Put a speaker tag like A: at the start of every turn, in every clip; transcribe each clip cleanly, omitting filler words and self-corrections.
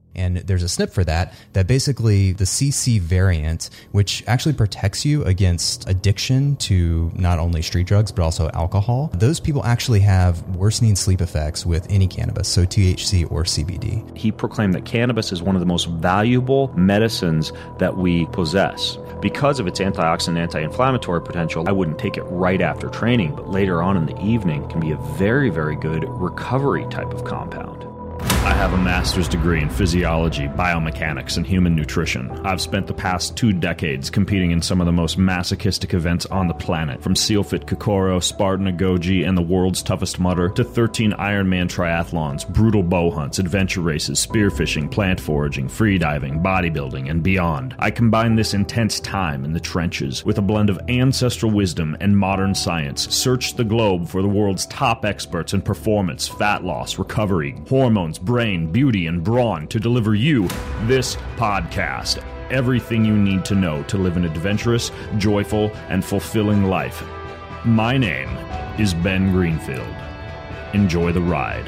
A: And there's a SNP for that basically the CC variant, which actually protects you against addiction to not only street drugs, but also alcohol. Those people actually have worsening sleep effects with any cannabis, so THC or CBD.
B: He proclaimed that cannabis is one of the most valuable medicines that we possess. Because of its antioxidant, anti-inflammatory potential, I wouldn't take it right after training, but later on in the evening can be a very, very good recovery type of compound.
C: I have a master's degree in physiology, biomechanics, and human nutrition. I've spent the past 2 decades competing in some of the most masochistic events on the planet, from SealFit Kokoro, Spartan Agoge, and the world's toughest mudder, to 13 Ironman triathlons, brutal bow hunts, adventure races, spearfishing, plant foraging, freediving, bodybuilding, and beyond. I combine this intense time in the trenches with a blend of ancestral wisdom and modern science, searched the globe for the world's top experts in performance, fat loss, recovery, hormones, brain, beauty, and brawn to deliver you this podcast. Everything you need to know to live an adventurous, joyful, and fulfilling life. My name is Ben Greenfield. Enjoy the ride.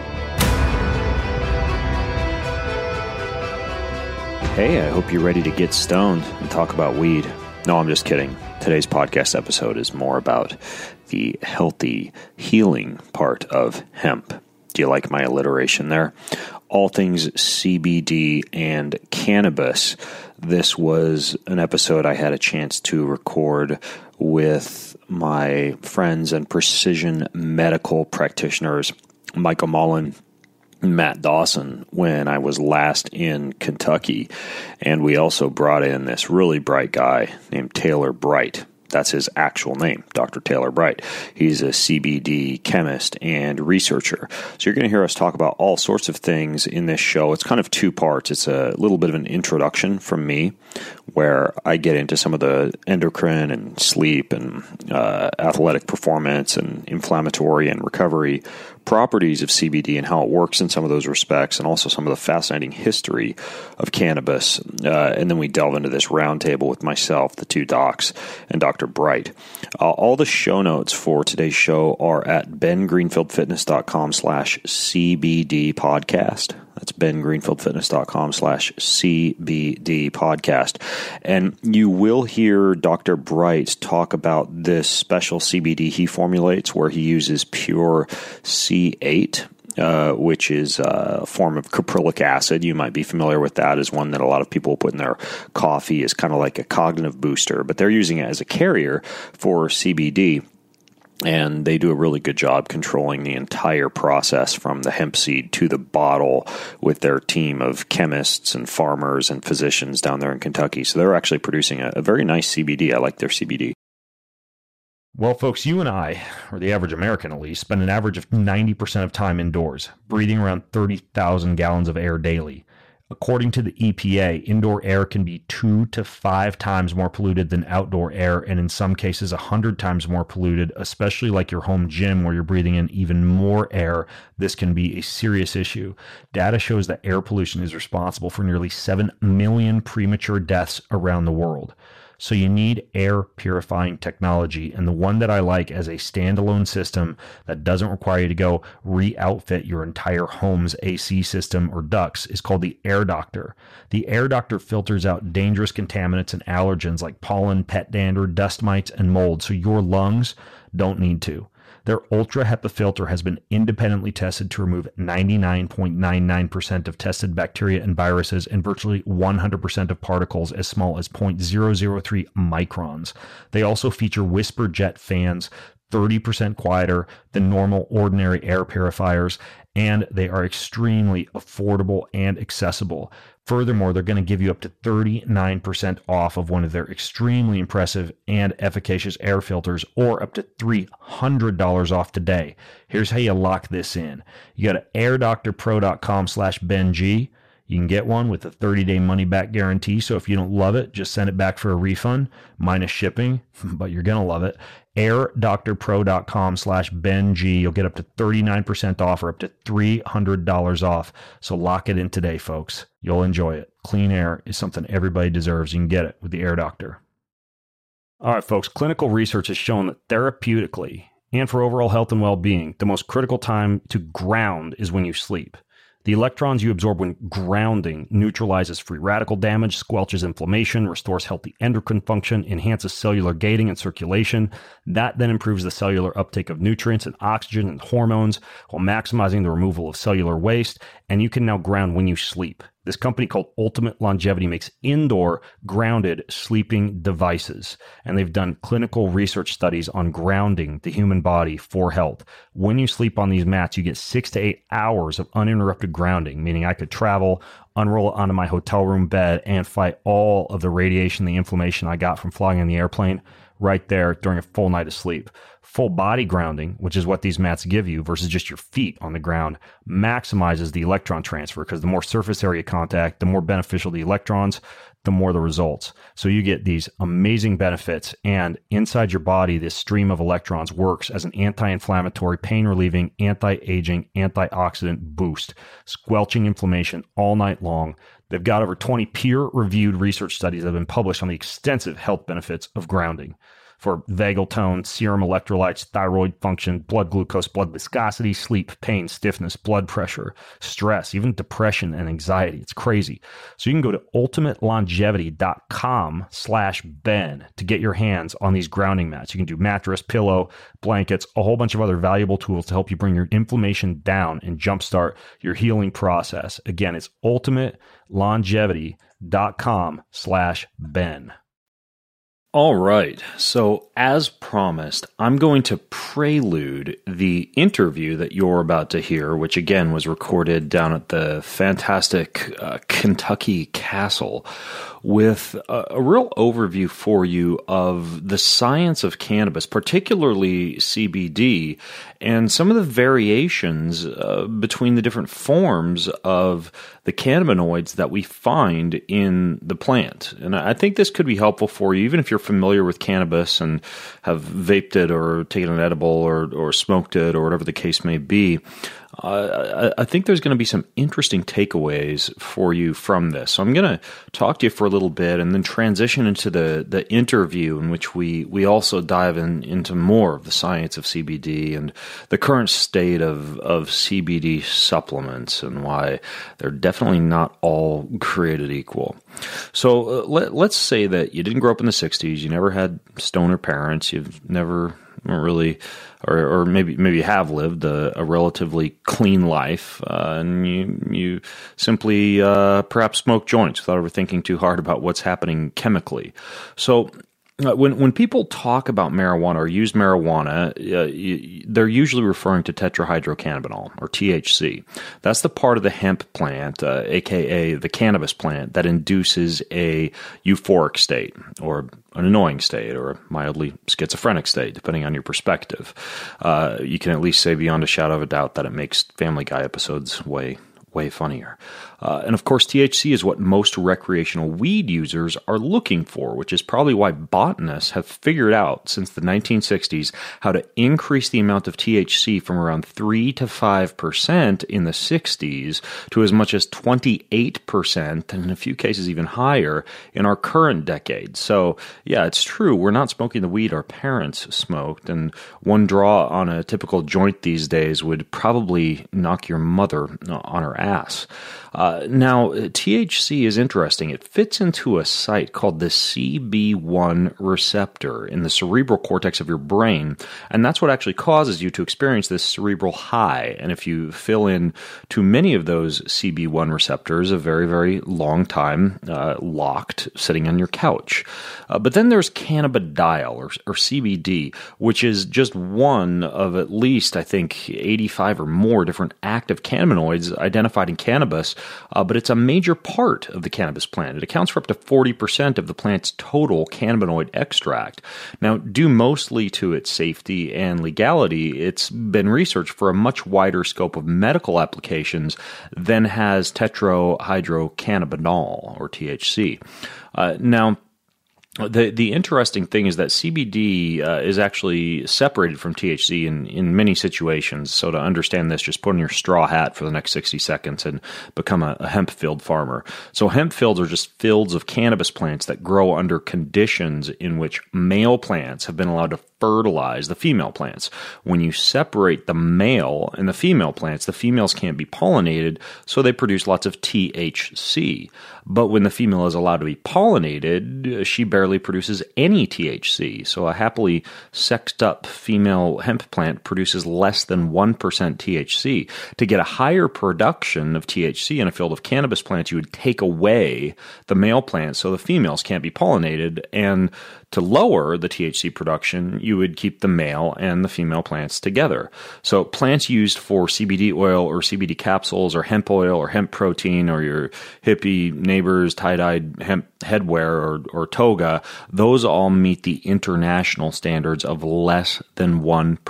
B: Hey, I hope you're ready to get stoned and talk about weed. No, I'm just kidding. Today's podcast episode is more about the healthy, healing part of hemp. Do you like my alliteration there? All things CBD and cannabis. This was an episode I had a chance to record with my friends and precision medical practitioners, Michael Mullen, Matt Dawson, when I was last in Kentucky. And we also brought in this really bright guy named Taylor Bright. That's his actual name, Dr. Taylor Bright. He's a CBD chemist and researcher. So you're going to hear us talk about all sorts of things in this show. It's kind of 2 parts. It's a little bit of an introduction from me, where I get into some of the endocrine and sleep and athletic performance and inflammatory and recovery properties of CBD and how it works in some of those respects, and also some of the fascinating history of cannabis. And then we delve into this roundtable with myself, the 2 docs, and Dr. Bright. All the show notes for today's show are at bengreenfieldfitness.com/CBD podcast. That's bengreenfieldfitness.com/CBD podcast. And you will hear Dr. Bright talk about this special CBD he formulates, where he uses pure C8, which is a form of caprylic acid. You might be familiar with that as one that a lot of people put in their coffee as kind of like a cognitive booster, but they're using it as a carrier for CBD. And they do a really good job controlling the entire process from the hemp seed to the bottle with their team of chemists and farmers and physicians down there in Kentucky. So they're actually producing a very nice CBD. I like their CBD.
C: Well, folks, you and I, or the average American at least, spend an average of 90% of time indoors, breathing around 30,000 gallons of air daily. According to the EPA, indoor air can be 2 to 5 times more polluted than outdoor air, and in some cases 100 times more polluted, especially like your home gym where you're breathing in even more air. This can be a serious issue. Data shows that air pollution is responsible for nearly 7 million premature deaths around the world. So you need air purifying technology, and the one that I like as a standalone system that doesn't require you to go re-outfit your entire home's AC system or ducts is called the Air Doctor. The Air Doctor filters out dangerous contaminants and allergens like pollen, pet dander, dust mites, and mold, so your lungs don't need to. Their Ultra HEPA filter has been independently tested to remove 99.99% of tested bacteria and viruses and virtually 100% of particles as small as 0.003 microns. They also feature whisper jet fans, 30% quieter than normal ordinary air purifiers, and they are extremely affordable and accessible. Furthermore, they're going to give you up to 39% off of one of their extremely impressive and efficacious air filters, or up to $300 off today. Here's how you lock this in. You go to airdoctorpro.com/BenG. You can get one with a 30-day money-back guarantee, so if you don't love it, just send it back for a refund, minus shipping, but you're going to love it. airdoctorpro.com/BenG. You'll get up to 39% off or up to $300 off. So lock it in today, folks. You'll enjoy it. Clean air is something everybody deserves. You can get it with the Air Doctor. All right, folks. Clinical research has shown that therapeutically and for overall health and well-being, the most critical time to ground is when you sleep. The electrons you absorb when grounding neutralizes free radical damage, squelches inflammation, restores healthy endocrine function, enhances cellular gating and circulation. That then improves the cellular uptake of nutrients and oxygen and hormones while maximizing the removal of cellular waste. And you can now ground when you sleep. This company called Ultimate Longevity makes indoor grounded sleeping devices, and they've done clinical research studies on grounding the human body for health. When you sleep on these mats, you get 6 to 8 hours of uninterrupted grounding, meaning I could travel, unroll it onto my hotel room bed, and fight all of the radiation, the inflammation I got from flying in the airplane right there during a full night of sleep. Full body grounding, which is what these mats give you versus just your feet on the ground, maximizes the electron transfer because the more surface area contact, the more beneficial the electrons, the more the results. So you get these amazing benefits, and inside your body, this stream of electrons works as an anti-inflammatory, pain-relieving, anti-aging, antioxidant boost, squelching inflammation all night long. They've got over 20 peer-reviewed research studies that have been published on the extensive health benefits of grounding for vagal tone, serum electrolytes, thyroid function, blood glucose, blood viscosity, sleep, pain, stiffness, blood pressure, stress, even depression and anxiety. It's crazy. So you can go to ultimatelongevity.com/Ben to get your hands on these grounding mats. You can do mattress, pillow, blankets, a whole bunch of other valuable tools to help you bring your inflammation down and jumpstart your healing process. Again, it's ultimatelongevity.com/Ben.
B: All right. So, as promised, I'm going to prelude the interview that you're about to hear, which again was recorded down at the fantastic Kentucky Castle, with a real overview for you of the science of cannabis, particularly CBD, and some of the variations between the different forms of the cannabinoids that we find in the plant. And I think this could be helpful for you, even if you're familiar with cannabis and have vaped it or taken an edible or smoked it or whatever the case may be. I think there's going to be some interesting takeaways for you from this. So I'm going to talk to you for a little bit and then transition into the interview in which we also dive into more of the science of CBD and the current state of CBD supplements and why they're definitely not all created equal. So let's say that you didn't grow up in the 60s, you never had stoner parents, you've never really, or maybe you have lived a relatively clean life, and you simply perhaps smoke joints without ever thinking too hard about what's happening chemically. So when people talk about marijuana or use marijuana, they're usually referring to tetrahydrocannabinol, or THC. That's the part of the hemp plant, aka the cannabis plant, that induces a euphoric state, or an annoying state, or a mildly schizophrenic state, depending on your perspective. You can at least say beyond a shadow of a doubt that it makes Family Guy episodes way funnier. And of course, THC is what most recreational weed users are looking for, which is probably why botanists have figured out since the 1960s how to increase the amount of THC from around 3 to 5% in the 60s to as much as 28%, and in a few cases even higher, in our current decade. So, yeah, it's true. We're not smoking the weed our parents smoked, and one draw on a typical joint these days would probably knock your mother on her ass. Now, THC is interesting. It fits into a site called the CB1 receptor in the cerebral cortex of your brain, and that's what actually causes you to experience this cerebral high. And if you fill in too many of those CB1 receptors, a very, very long time locked, sitting on your couch. But then there's cannabidiol, or CBD, which is just one of at least, I think, 85 or more different active cannabinoids identified in cannabis, but it's a major part of the cannabis plant. It accounts for up to 40% of the plant's total cannabinoid extract. Now, due mostly to its safety and legality, it's been researched for a much wider scope of medical applications than has tetrahydrocannabinol, or THC. Now, The interesting thing is that CBD is actually separated from THC in many situations. So to understand this, just put on your straw hat for the next 60 seconds and become a hemp field farmer. So hemp fields are just fields of cannabis plants that grow under conditions in which male plants have been allowed to fertilize the female plants. When you separate the male and the female plants, the females can't be pollinated, so they produce lots of THC. But when the female is allowed to be pollinated, she barely produces any THC. So a happily sexed up female hemp plant produces less than 1% THC. To get a higher production of THC in a field of cannabis plants, you would take away the male plants so the females can't be pollinated, and to lower the THC production, you would keep the male and the female plants together. So plants used for CBD oil or CBD capsules or hemp oil or hemp protein or your hippie neighbor's tie-dyed hemp headwear or toga, those all meet the international standards of less than 1%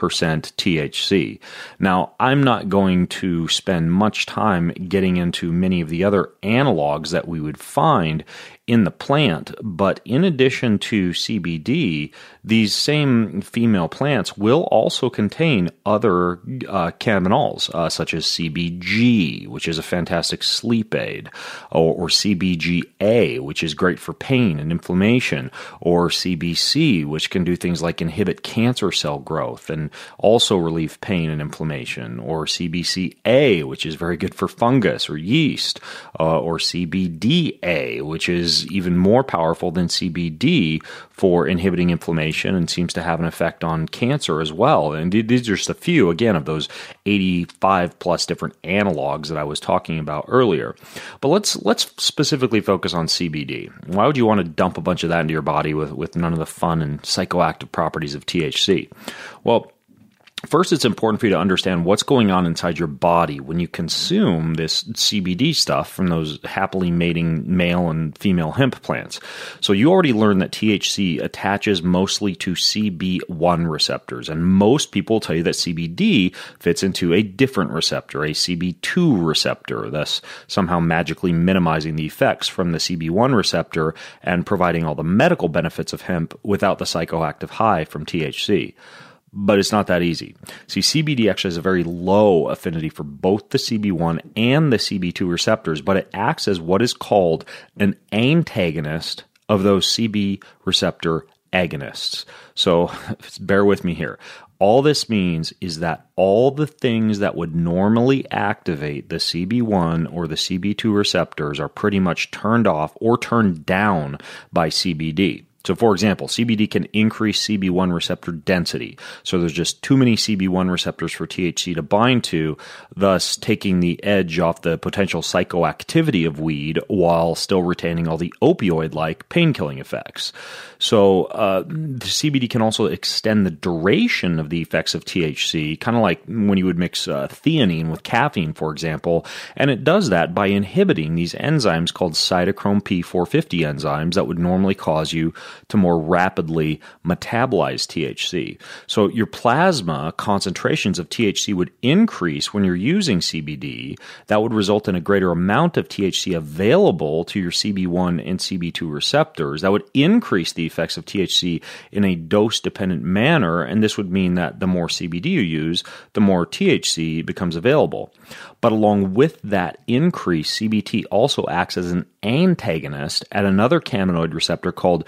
B: THC. Now, I'm not going to spend much time getting into many of the other analogs that we would find in the plant, but in addition to CBD, these same female plants will also contain other cannabinoids, such as CBG, which is a fantastic sleep aid, or CBGA, which is great for pain and inflammation, or CBC, which can do things like inhibit cancer cell growth and also relieve pain and inflammation, or CBCA, which is very good for fungus or yeast, or CBDA, which is even more powerful than CBD for inhibiting inflammation and seems to have an effect on cancer as well. And these are just a few, again, of those 85 plus different analogs that I was talking about earlier. But let's specifically focus on CBD. Why would you want to dump a bunch of that into your body with none of the fun and psychoactive properties of THC? Well, first, it's important for you to understand what's going on inside your body when you consume this CBD stuff from those happily mating male and female hemp plants. So you already learned that THC attaches mostly to CB1 receptors, and most people tell you that CBD fits into a different receptor, a CB2 receptor, thus somehow magically minimizing the effects from the CB1 receptor and providing all the medical benefits of hemp without the psychoactive high from THC. But it's not that easy. See, CBD actually has a very low affinity for both the CB1 and the CB2 receptors, but it acts as what is called an antagonist of those CB receptor agonists. So bear with me here. All this means is that all the things that would normally activate the CB1 or the CB2 receptors are pretty much turned off or turned down by CBD. So, for example, CBD can increase CB1 receptor density. So there's just too many CB1 receptors for THC to bind to, thus taking the edge off the potential psychoactivity of weed while still retaining all the opioid-like pain-killing effects. So the CBD can also extend the duration of the effects of THC, kind of like when you would mix theanine with caffeine, for example, and it does that by inhibiting these enzymes called cytochrome P450 enzymes that would normally cause you to more rapidly metabolize THC. So your plasma concentrations of THC would increase when you're using CBD. That would result in a greater amount of THC available to your CB1 and CB2 receptors. That would increase the effects of THC in a dose-dependent manner, and this would mean that the more CBD you use, the more THC becomes available. But along with that increase, CBT also acts as an antagonist at another cannabinoid receptor called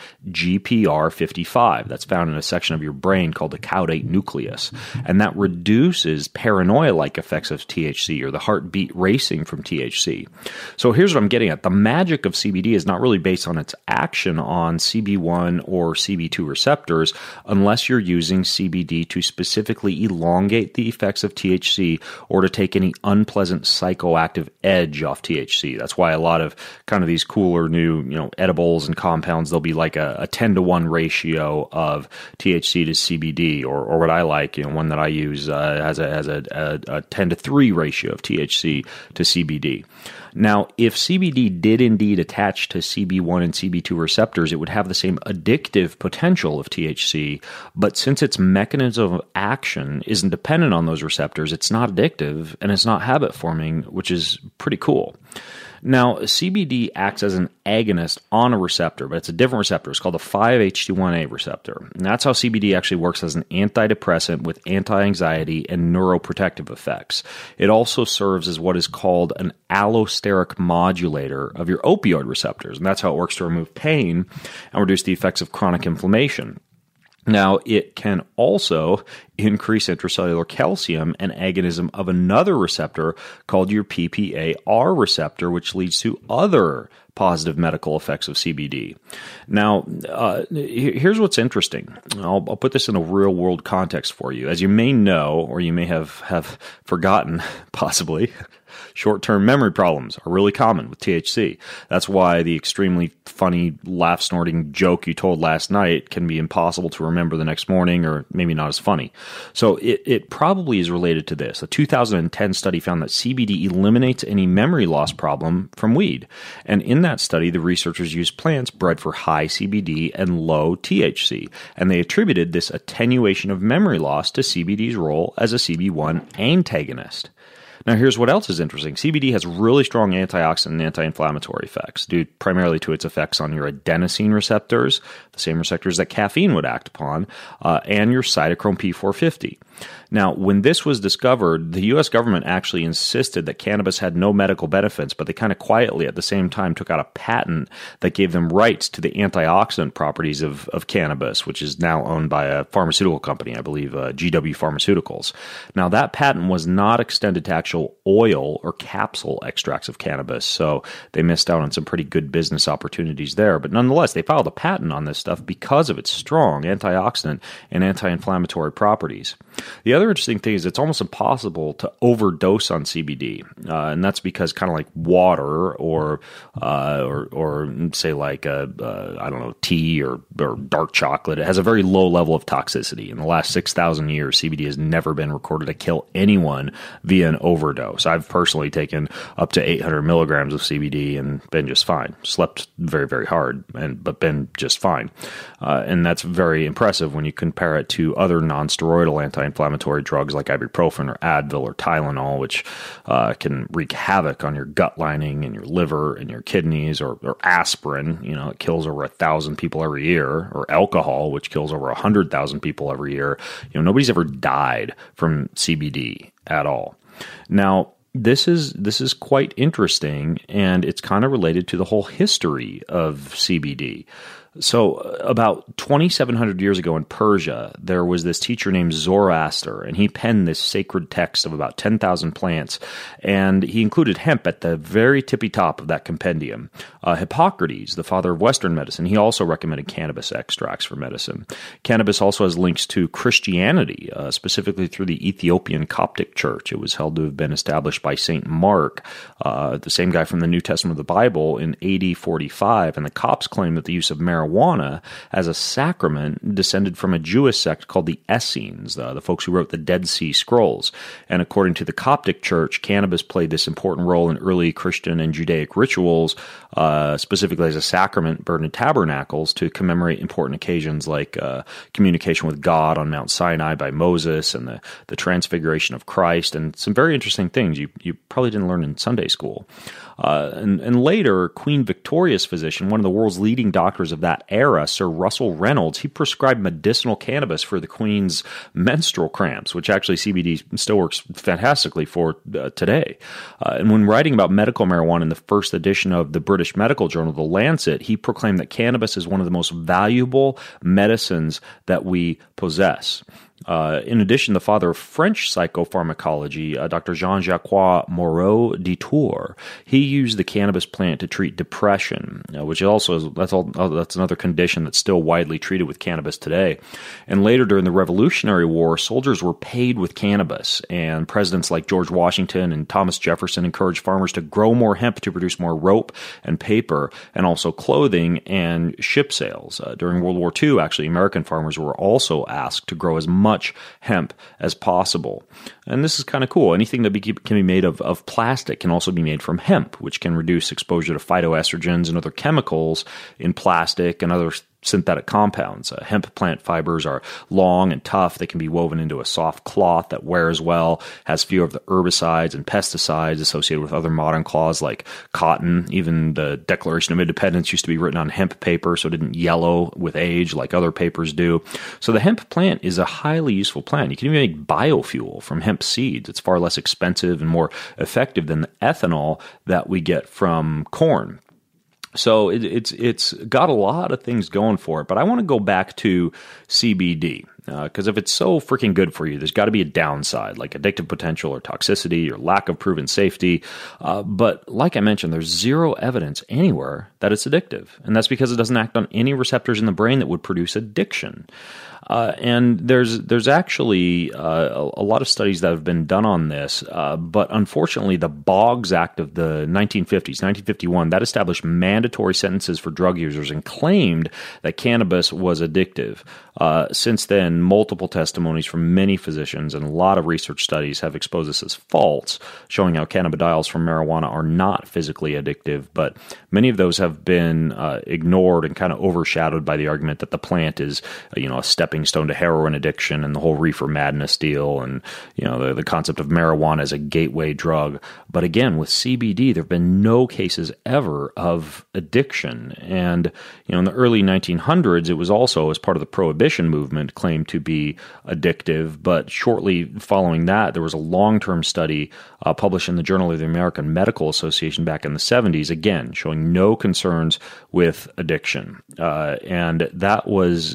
B: GPR55. That's found in a section of your brain called the caudate nucleus. And that reduces paranoia-like effects of THC or the heartbeat racing from THC. So here's what I'm getting at. The magic of CBD is not really based on its action on CB1 or CB2 receptors unless you're using CBD to specifically elongate the effects of THC or to take any unpleasant psychoactive edge off THC. That's why a lot of kind of these cooler new, edibles and compounds, they'll be like a 10-to-1 ratio of THC to CBD, or what I like, one that I use has a 10-to-3 ratio of THC to CBD. Now, if CBD did indeed attach to CB1 and CB2 receptors, it would have the same addictive potential of THC, but since its mechanism of action isn't dependent on those receptors, it's not addictive and it's not habit-forming, which is pretty cool. Now, CBD acts as an agonist on a receptor, but it's a different receptor. It's called the 5-HT1A receptor. And that's how CBD actually works as an antidepressant with anti-anxiety and neuroprotective effects. It also serves as what is called an allosteric modulator of your opioid receptors, and that's how it works to remove pain and reduce the effects of chronic inflammation. Now, it can also increase intracellular calcium and agonism of another receptor called your PPAR receptor, which leads to other positive medical effects of CBD. Now, here's what's interesting. I'll put this in a real-world context for you. As you may know, or you may have forgotten, possibly, short-term memory problems are really common with THC. That's why the extremely funny, laugh-snorting joke you told last night can be impossible to remember the next morning, or maybe not as funny. So it probably is related to this. A 2010 study found that CBD eliminates any memory loss problem from weed. And in that study, the researchers used plants bred for high CBD and low THC, and they attributed this attenuation of memory loss to CBD's role as a CB1 antagonist. Now, here's what else is interesting. CBD has really strong antioxidant and anti-inflammatory effects due primarily to its effects on your adenosine receptors, the same receptors that caffeine would act upon, and your cytochrome P450. Now, when this was discovered, the U.S. government actually insisted that cannabis had no medical benefits, but they kind of quietly at the same time took out a patent that gave them rights to the antioxidant properties of cannabis, which is now owned by a pharmaceutical company, I believe, GW Pharmaceuticals. Now, that patent was not extended to actual oil or capsule extracts of cannabis, so they missed out on some pretty good business opportunities there. But nonetheless, they filed a patent on this stuff because of its strong antioxidant and anti-inflammatory properties. The other interesting thing is it's almost impossible to overdose on CBD, and that's because kind of like water or say like I don't know, tea or dark chocolate, it has a very low level of toxicity. In the last 6,000 years, CBD has never been recorded to kill anyone via an overdose. I've personally taken up to 800 milligrams of CBD and been just fine. Slept very, very hard, but been just fine. And that's very impressive when you compare it to other non-steroidal anti-inflammatory drugs like ibuprofen or Advil or Tylenol, which can wreak havoc on your gut lining and your liver and your kidneys, or aspirin, it kills over 1,000 people every year, or alcohol, which kills over 100,000 people every year. Nobody's ever died from CBD at all. Now, this is quite interesting, and it's kind of related to the whole history of CBD. So about 2,700 years ago in Persia, there was this teacher named Zoroaster, and he penned this sacred text of about 10,000 plants, and he included hemp at the very tippy top of that compendium. Hippocrates, the father of Western medicine, he also recommended cannabis extracts for medicine. Cannabis also has links to Christianity, specifically through the Ethiopian Coptic Church. It was held to have been established by St. Mark, the same guy from the New Testament of the Bible, in AD 45, and the Copts claim that the use of marijuana as a sacrament descended from a Jewish sect called the Essenes, the folks who wrote the Dead Sea Scrolls. And according to the Coptic Church, cannabis played this important role in early Christian and Judaic rituals, specifically as a sacrament burned in tabernacles to commemorate important occasions like communication with God on Mount Sinai by Moses, and the transfiguration of Christ, and some very interesting things you probably didn't learn in Sunday school. And later, Queen Victoria's physician, one of the world's leading doctors of that era, Sir Russell Reynolds, he prescribed medicinal cannabis for the Queen's menstrual cramps, which actually CBD still works fantastically for today. And when writing about medical marijuana in the first edition of the British medical journal, The Lancet, he proclaimed that cannabis is one of the most valuable medicines that we possess. In addition, the father of French psychopharmacology, Dr. Jean-Jacques Moreau de Tours, he used the cannabis plant to treat depression, which also that's another condition that's still widely treated with cannabis today. And later, during the Revolutionary War, soldiers were paid with cannabis, and presidents like George Washington and Thomas Jefferson encouraged farmers to grow more hemp to produce more rope and paper, and also clothing and ship sails. During World War II, actually, American farmers were also asked to grow as much hemp as possible. And this is kind of cool. Anything that can be made of plastic can also be made from hemp, which can reduce exposure to phytoestrogens and other chemicals in plastic and other synthetic compounds. Hemp plant fibers are long and tough. They can be woven into a soft cloth that wears well, has few of the herbicides and pesticides associated with other modern cloths like cotton. Even the Declaration of Independence used to be written on hemp paper, so it didn't yellow with age like other papers do. So the hemp plant is a highly useful plant. You can even make biofuel from hemp seeds. It's far less expensive and more effective than the ethanol that we get from corn. So it's got a lot of things going for it, but I want to go back to CBD because if it's so freaking good for you, there's got to be a downside, like addictive potential or toxicity or lack of proven safety. But like I mentioned, there's zero evidence anywhere that it's addictive, and that's because it doesn't act on any receptors in the brain that would produce addiction. And there's actually a lot of studies that have been done on this, but unfortunately the Boggs Act of the 1950s, 1951, that established mandatory sentences for drug users and claimed that cannabis was addictive. Since then, multiple testimonies from many physicians and a lot of research studies have exposed this as false, showing how cannabidiols from marijuana are not physically addictive, but many of those have been ignored and kind of overshadowed by the argument that the plant is, a stepping stone to heroin addiction and the whole reefer madness deal, and the concept of marijuana as a gateway drug. But again, with CBD, there have been no cases ever of addiction. And in the early 1900s, it was also, as part of the Prohibition movement, claimed to be addictive. But shortly following that, there was a long-term study published in the Journal of the American Medical Association back in the 70s, again showing no concerns with addiction. And that was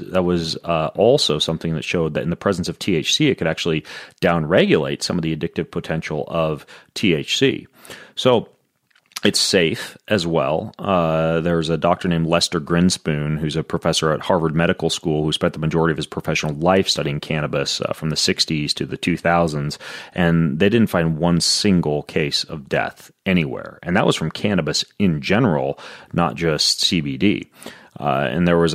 B: also something that showed that in the presence of THC, it could actually downregulate some of the addictive potential of THC. So it's safe as well. There's a doctor named Lester Grinspoon, who's a professor at Harvard Medical School, who spent the majority of his professional life studying cannabis from the 60s to the 2000s, and they didn't find one single case of death anywhere. And that was from cannabis in general, not just CBD. And there was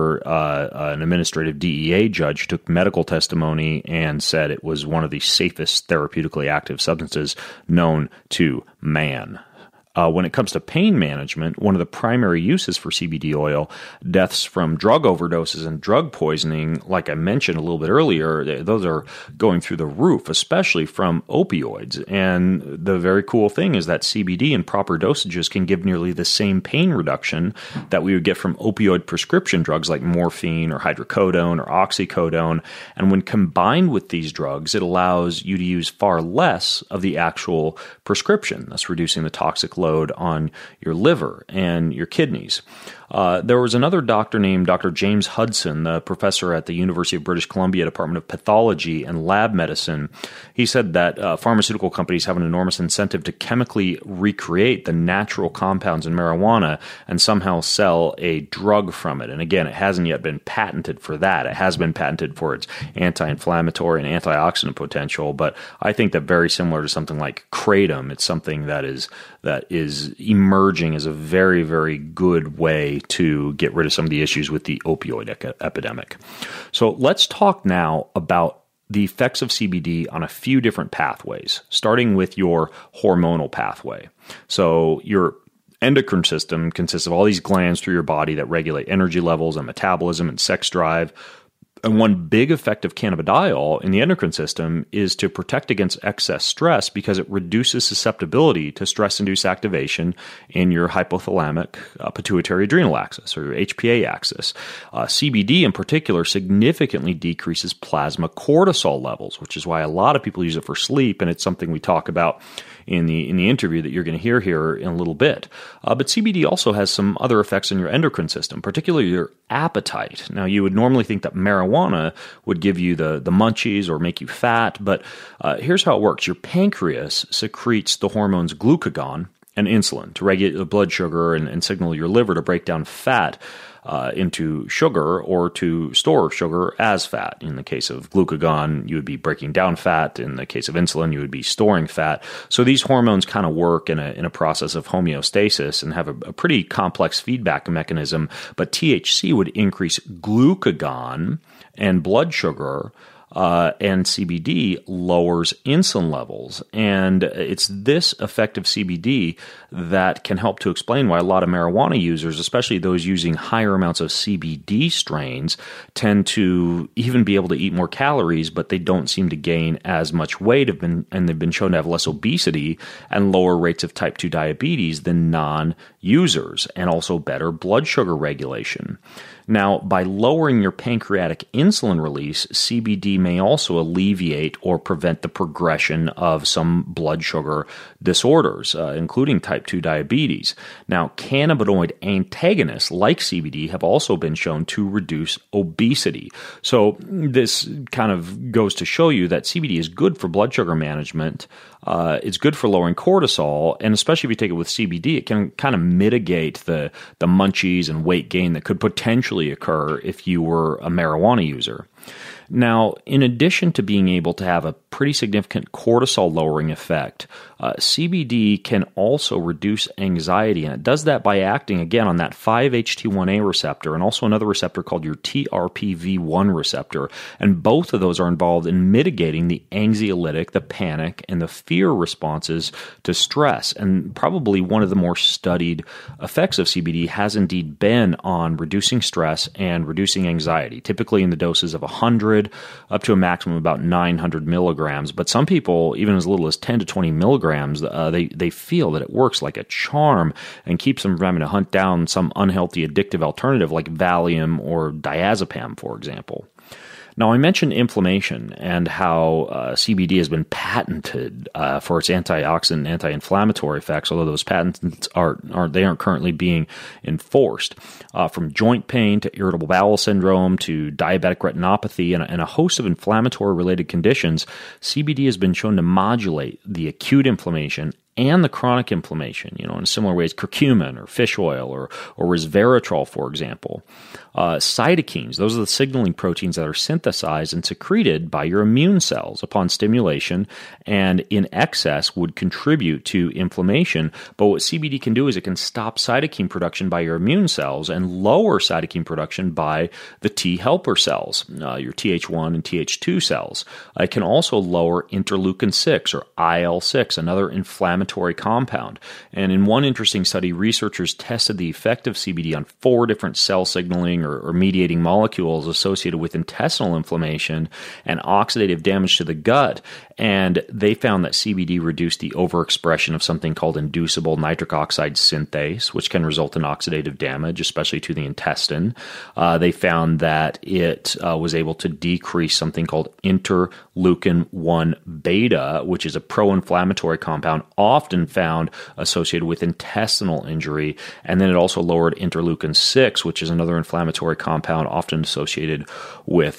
B: an administrative DEA judge who took medical testimony and said it was one of the safest therapeutically active substances known to man. When it comes to pain management, one of the primary uses for CBD oil, deaths from drug overdoses and drug poisoning, like I mentioned a little bit earlier, those are going through the roof, especially from opioids. And the very cool thing is that CBD in proper dosages can give nearly the same pain reduction that we would get from opioid prescription drugs like morphine or hydrocodone or oxycodone. And when combined with these drugs, it allows you to use far less of the actual prescription, thus reducing the toxic load on your liver and your kidneys. There was another doctor named Dr. James Hudson, the professor at the University of British Columbia Department of Pathology and Lab Medicine. He said that pharmaceutical companies have an enormous incentive to chemically recreate the natural compounds in marijuana and somehow sell a drug from it. And again, it hasn't yet been patented for that. It has been patented for its anti-inflammatory and antioxidant potential, but I think that very similar to something like kratom, it's something that is emerging as a very, very good way to get rid of some of the issues with the opioid epidemic. So let's talk now about the effects of CBD on a few different pathways, starting with your hormonal pathway. So your endocrine system consists of all these glands through your body that regulate energy levels and metabolism and sex drive. And one big effect of cannabidiol in the endocrine system is to protect against excess stress because it reduces susceptibility to stress-induced activation in your hypothalamic pituitary adrenal axis, or your HPA axis. CBD in particular significantly decreases plasma cortisol levels, which is why a lot of people use it for sleep, and it's something we talk about in the interview that you're going to hear here in a little bit. But CBD also has some other effects on your endocrine system, particularly your appetite. Now, you would normally think that marijuana would give you the munchies or make you fat, but here's how it works. Your pancreas secretes the hormones glucagon and insulin to regulate the blood sugar and signal your liver to break down fat into sugar or to store sugar as fat. In the case of glucagon, you would be breaking down fat. In the case of insulin, you would be storing fat. So these hormones kind of work in a process of homeostasis and have a pretty complex feedback mechanism. But THC would increase glucagon and blood sugar
C: and CBD lowers insulin levels. And it's this effect of CBD that can help to explain why a lot of marijuana users, especially those using higher amounts of CBD strains, tend to even be able to eat more calories, but they don't seem to gain as much weight, and they've been shown to have less obesity and lower rates of type 2 diabetes than non-users, and also better blood sugar regulation. Now, by lowering your pancreatic insulin release, CBD may also alleviate or prevent the progression of some blood sugar disorders, including type 2 diabetes. Now, cannabinoid antagonists like CBD have also been shown to reduce obesity. So this kind of goes to show you that CBD is good for blood sugar management. It's good for lowering cortisol, and especially if you take it with CBD, it can kind of mitigate the munchies and weight gain that could potentially occur if you were a marijuana user. Now, in addition to being able to have a pretty significant cortisol lowering effect, CBD can also reduce anxiety, and it does that by acting again on that 5-HT1A receptor and also another receptor called your TRPV1 receptor, and both of those are involved in mitigating the anxiolytic, the panic, and the fear responses to stress. And probably one of the more studied effects of CBD has indeed been on reducing stress and reducing anxiety, typically in the doses of 100 up to a maximum of about 900 milligrams. But some people, even as little as 10 to 20 milligrams, they feel that it works like a charm and keeps them from having to hunt down some unhealthy addictive alternative like Valium or diazepam, for example. Now, I mentioned inflammation and how CBD has been patented for its antioxidant, anti-inflammatory effects, although those patents aren't currently being enforced. From joint pain to irritable bowel syndrome to diabetic retinopathy and a host of inflammatory-related conditions, CBD has been shown to modulate the acute inflammation and the chronic inflammation, in similar ways, curcumin or fish oil or resveratrol, for example. Cytokines, those are the signaling proteins that are synthesized and secreted by your immune cells upon stimulation, and in excess would contribute to inflammation. But what CBD can do is it can stop cytokine production by your immune cells and lower cytokine production by the T helper cells, your Th1 and Th2 cells. It can also lower interleukin-6 or IL-6, another inflammatory compound. And in one interesting study, researchers tested the effect of CBD on 4 different cell signaling or mediating molecules associated with intestinal inflammation and oxidative damage to the gut. And they found that CBD reduced the overexpression of something called inducible nitric oxide synthase, which can result in oxidative damage, especially to the intestine. They found that it was able to decrease something called interleukin-1 beta, which is a pro-inflammatory compound often found associated with intestinal injury. And then it also lowered interleukin-6, which is another inflammatory compound often associated with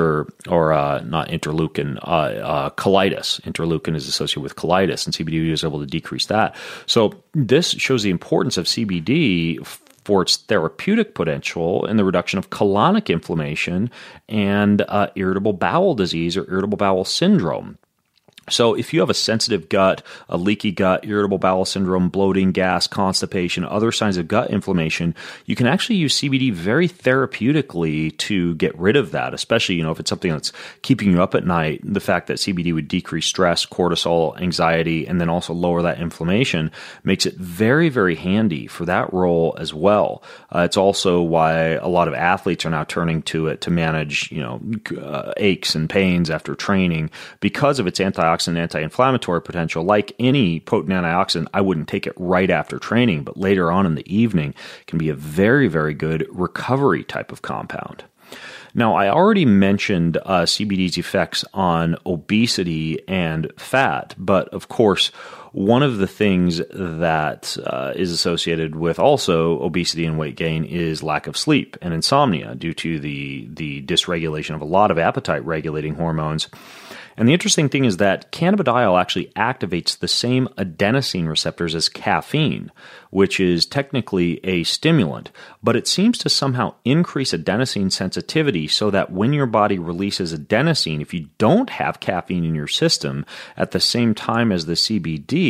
C: colitis. Interleukin is associated with colitis, and CBD is able to decrease that. So this shows the importance of CBD for its therapeutic potential in the reduction of colonic inflammation and irritable bowel disease or irritable bowel syndrome. So if you have a sensitive gut, a leaky gut, irritable bowel syndrome, bloating, gas, constipation, other signs of gut inflammation, you can actually use CBD very therapeutically to get rid of that, especially, if it's something that's keeping you up at night. The fact that CBD would decrease stress, cortisol, anxiety, and then also lower that inflammation makes it very, very handy for that role as well. It's also why a lot of athletes are now turning to it to manage, aches and pains after training because of its antioxidant, anti-inflammatory potential. Like any potent antioxidant, I wouldn't take it right after training, but later on in the evening can be a very, very good recovery type of compound. Now, I already mentioned CBD's effects on obesity and fat, but of course, one of the things that is associated with also obesity and weight gain is lack of sleep and insomnia due to the dysregulation of a lot of appetite-regulating hormones. And the interesting thing is that cannabidiol actually activates the same adenosine receptors as caffeine, which is technically a stimulant, but it seems to somehow increase adenosine sensitivity so that when your body releases adenosine, if you don't have caffeine in your system at the same time as the CBD,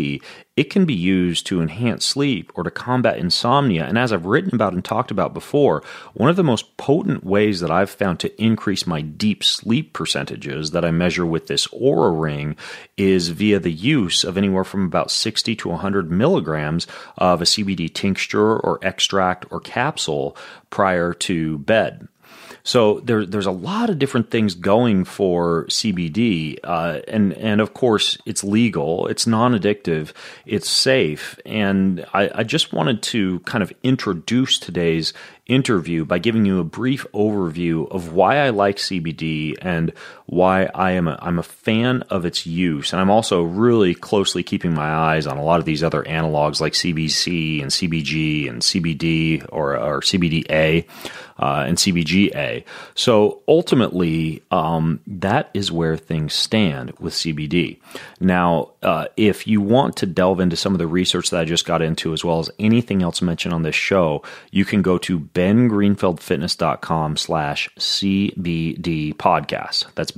B: it can be used to enhance sleep or to combat insomnia. And as I've written about and talked about before, one of the most potent ways that I've found to increase my deep sleep percentages that I measure with this Oura Ring is via the use of anywhere from about 60 to 100 milligrams of a CBD tincture or extract or capsule prior to bed. So there's a lot of different things going for CBD, and of course it's legal, it's non-addictive, it's safe, and I just wanted to kind of introduce today's interview by giving you a brief overview of why I like CBD and why I'm a fan of its use. And I'm also really closely keeping my eyes on a lot of these other analogs like CBC and CBG and CBD or CBDA and CBGA. So ultimately, that is where things stand with CBD. Now, if you want to delve into some of the research that I just got into, as well as anything else mentioned on this show, you can go to bengreenfieldfitness.com/CBD podcast. That's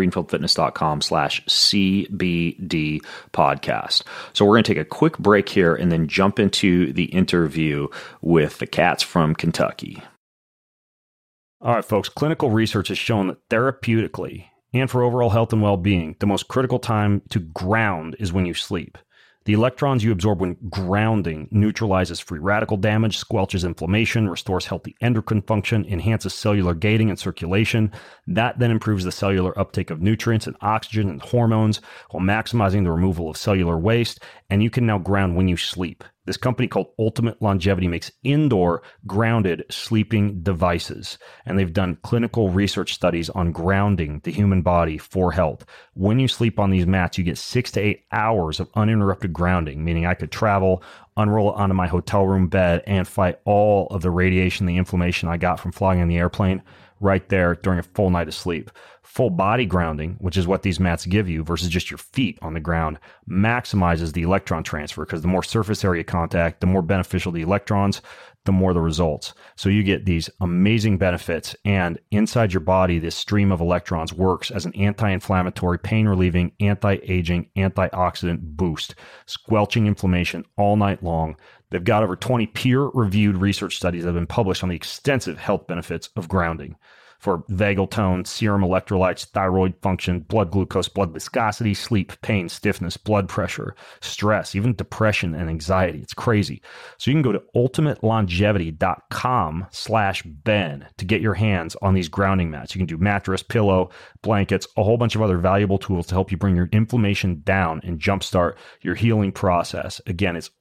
B: bengreenfieldfitness.com/CBD podcast. So we're going to take a quick break here and then jump into the interview with the cats from Kentucky.
C: All right, folks, clinical research has shown that therapeutically and for overall health and well-being, the most critical time to ground is when you sleep. The electrons you absorb when grounding neutralizes free radical damage, squelches inflammation, restores healthy endocrine function, enhances cellular gating and circulation. That then improves the cellular uptake of nutrients and oxygen and hormones while maximizing the removal of cellular waste. And you can now ground when you sleep. This company called Ultimate Longevity makes indoor grounded sleeping devices, and they've done clinical research studies on grounding the human body for health. When you sleep on these mats, you get 6 to 8 hours of uninterrupted grounding, meaning I could travel, unroll it onto my hotel room bed, and fight all of the radiation, the inflammation I got from flying on the airplane right there during a full night of sleep. Full body grounding, which is what these mats give you versus just your feet on the ground, maximizes the electron transfer because the more surface area contact, the more beneficial the electrons, the more the results. So you get these amazing benefits, and inside your body, this stream of electrons works as an anti-inflammatory, pain-relieving, anti-aging, antioxidant boost, squelching inflammation all night long. They've got over 20 peer-reviewed research studies that have been published on the extensive health benefits of grounding for vagal tone, serum electrolytes, thyroid function, blood glucose, blood viscosity, sleep, pain, stiffness, blood pressure, stress, even depression and anxiety. It's crazy. So you can go to ultimatelongevity.com/Ben to get your hands on these grounding mats. You can do mattress, pillow, blankets, a whole bunch of other valuable tools to help you bring your inflammation down and jumpstart your healing process. Again, it's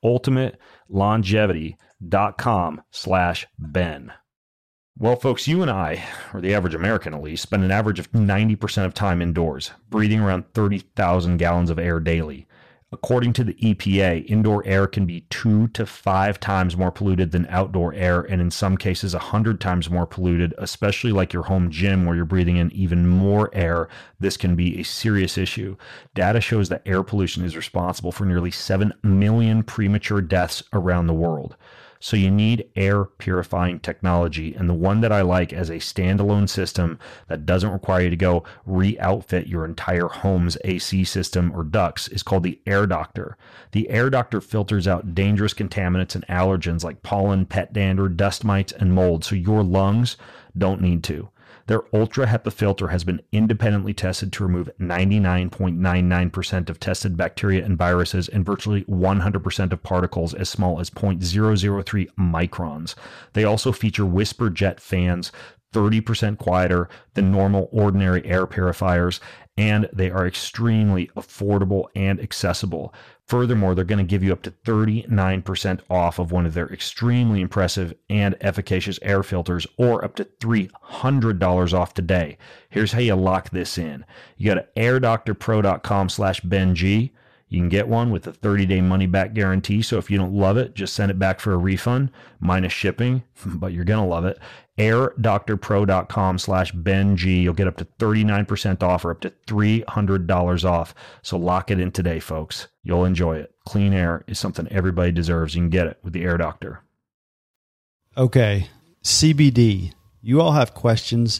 C: ultimatelongevity.com/Ben. Well, folks, you and I, or the average American at least, spend an average of 90% of time indoors, breathing around 30,000 gallons of air daily. According to the EPA, indoor air can be 2 to 5 times more polluted than outdoor air, and in some cases 100 times more polluted, especially like your home gym where you're breathing in even more air. This can be a serious issue. Data shows that air pollution is responsible for nearly 7 million premature deaths around the world. So you need air purifying technology, and the one that I like as a standalone system that doesn't require you to go re-outfit your entire home's AC system or ducts is called the Air Doctor. The Air Doctor filters out dangerous contaminants and allergens like pollen, pet dander, dust mites, and mold, so your lungs don't need to. Their Ultra HEPA filter has been independently tested to remove 99.99% of tested bacteria and viruses and virtually 100% of particles as small as 0.003 microns. They also feature whisper jet fans, 30% quieter than normal ordinary air purifiers, and they are extremely affordable and accessible. Furthermore, they're going to give you up to 39% off of one of their extremely impressive and efficacious air filters, or up to $300 off today. Here's how you lock this in. You go to airdoctorpro.com/BenG. You can get one with a 30-day money-back guarantee, so if you don't love it, just send it back for a refund, minus shipping, but you're going to love it. airdoctorpro.com/BenG. You'll get up to 39% off or up to $300 off. So lock it in today, folks. You'll enjoy it. Clean air is something everybody deserves. You can get it with the Air Doctor.
D: Okay, CBD. You all have questions,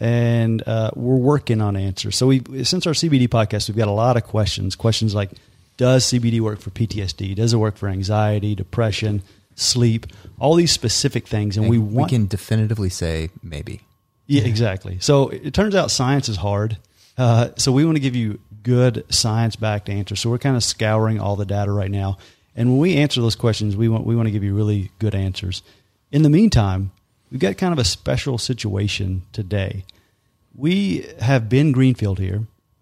D: and we're working on answers. So since our CBD podcast, we've got a lot of questions like, does CBD work for PTSD? Does it work for anxiety, depression, sleep, all these specific things? And we
A: can definitively say maybe.
D: Yeah, exactly. So it turns out science is hard. So we want to give you good science-backed answers. So we're kind of scouring all the data right now. And when we answer those questions, we want to give you really good answers. In the meantime, we've got kind of a special situation today. We have Ben Greenfield here.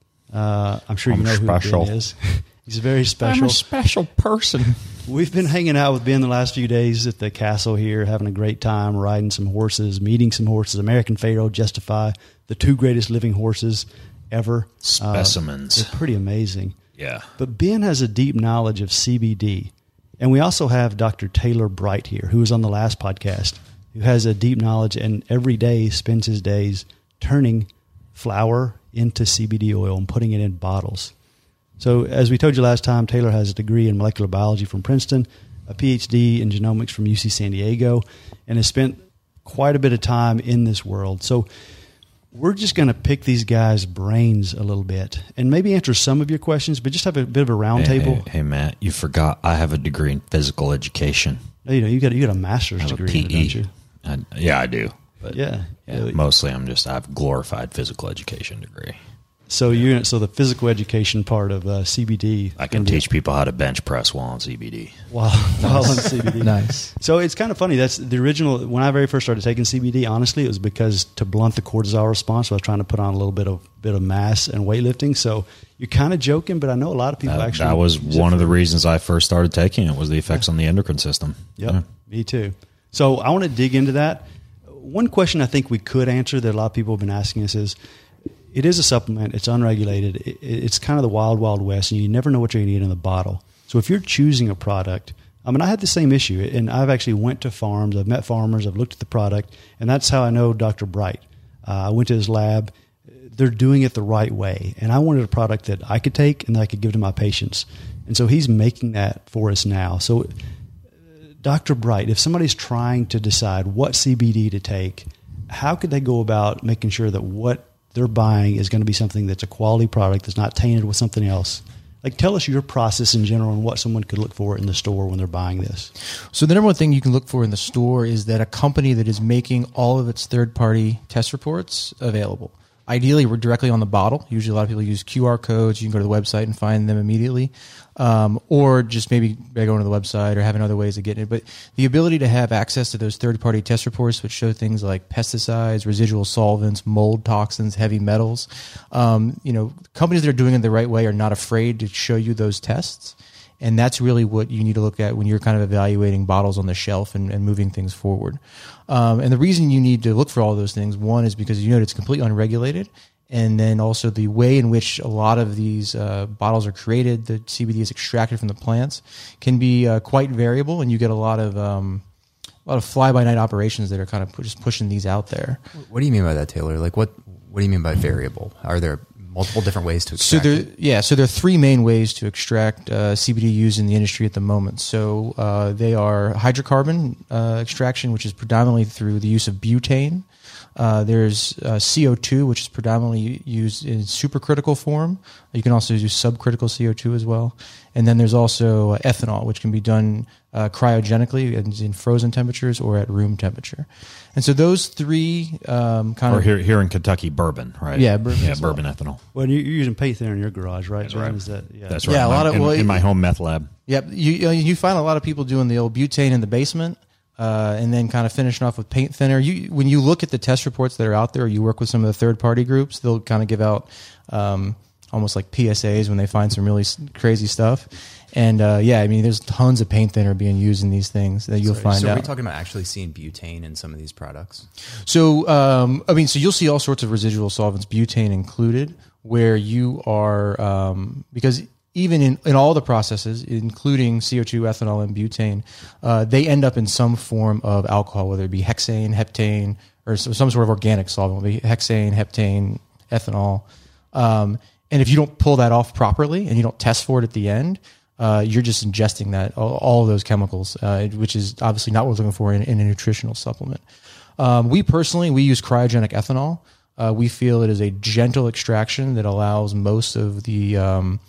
D: I'm sure you know who Ben is. He's very special.
C: I'm a special person.
D: We've been hanging out with Ben the last few days at the castle here, having a great time, riding some horses, meeting some horses, American Pharoah, Justify, the 2 greatest living horses ever.
B: Specimens.
D: They're pretty amazing.
B: Yeah.
D: But Ben has a deep knowledge of CBD. And we also have Dr. Taylor Bright here, who was on the last podcast, who has a deep knowledge and every day spends his days turning flower into CBD oil and putting it in bottles. So as we told you last time, Taylor has a degree in molecular biology from Princeton, a PhD in genomics from UC San Diego, and has spent quite a bit of time in this world. So we're just going to pick these guys' brains a little bit and maybe answer some of your questions, but just have a bit of a roundtable.
B: Hey, Matt, you forgot I have a degree in physical education.
D: You got a master's degree, in it, don't you?
B: Yeah, I do.
D: But yeah.
B: Mostly I have a glorified physical education degree.
D: So the physical education part of CBD.
B: I can teach people how to bench press while on CBD.
D: While on CBD.
A: Nice.
D: So it's kind of funny. That's the original. When I very first started taking CBD, honestly, it was because to blunt the cortisol response, I was trying to put on a little bit of mass and weightlifting. So you're kind of joking, but I know a lot of people actually.
B: That was one of the reasons I first started taking it, was the effects on the endocrine system.
D: Yep, yeah. Me too. So I want to dig into that. One question I think we could answer that a lot of people have been asking us is, it is a supplement. It's unregulated. It's kind of the wild, wild west, and you never know what you're going to get in the bottle. So if you're choosing a product, I had the same issue, and I've actually went to farms. I've met farmers. I've looked at the product, and that's how I know Dr. Bright. I went to his lab. They're doing it the right way, and I wanted a product that I could take and that I could give to my patients. And so he's making that for us now. So Dr. Bright, if somebody's trying to decide what CBD to take, how could they go about making sure that what they're buying is going to be something that's a quality product that's not tainted with something else? Like, tell us your process in general and what someone could look for in the store when they're buying this.
E: So the number one thing you can look for in the store is that a company that is making all of its third-party test reports available. Ideally, we're directly on the bottle. Usually a lot of people use QR codes. You can go to the website and find them immediately. Or just maybe by going to the website or having other ways of getting it. But the ability to have access to those third-party test reports, which show things like pesticides, residual solvents, mold toxins, heavy metals. Companies that are doing it the right way are not afraid to show you those tests. And that's really what you need to look at when you're kind of evaluating bottles on the shelf and moving things forward. And the reason you need to look for all those things, one, is because it's completely unregulated. And then also the way in which a lot of these bottles are created, the CBD is extracted from the plants, can be quite variable, and you get a lot of fly-by-night operations that are kind of just pushing these out there.
A: What do you mean by that, Taylor? Like, what do you mean by variable? Are there multiple different ways to extract it?
E: So there are 3 main ways to extract CBD used in the industry at the moment. So they are hydrocarbon extraction, which is predominantly through the use of butane. There's CO2, which is predominantly used in supercritical form. You can also use subcritical CO2 as well. And then there's also ethanol, which can be done cryogenically in frozen temperatures or at room temperature. And so those 3
B: here in Kentucky, bourbon, right?
E: Yeah, bourbon.
B: Yeah, bourbon ethanol.
D: Well, you're using paint thinner in your garage, right?
B: That's right.
D: Is that,
B: That's right.
E: Yeah,
B: in my home meth lab.
E: Yep. You find a lot of people doing the old butane in the basement. And then kind of finishing off with paint thinner. When you look at the test reports that are out there, or you work with some of the third-party groups, they'll kind of give out almost like PSAs when they find some really crazy stuff. And there's tons of paint thinner being used in these things that you'll find out.
A: So are we talking about actually seeing butane in some of these products?
E: So, so you'll see all sorts of residual solvents, butane included, where you are, because even in all the processes, including CO2, ethanol, and butane, they end up in some form of alcohol, whether it be hexane, heptane, or some sort of organic solvent, whether it be hexane, heptane, ethanol. And if you don't pull that off properly and you don't test for it at the end, you're just ingesting all of those chemicals, which is obviously not what we're looking for in a nutritional supplement. We use cryogenic ethanol. We feel it is a gentle extraction that allows most of the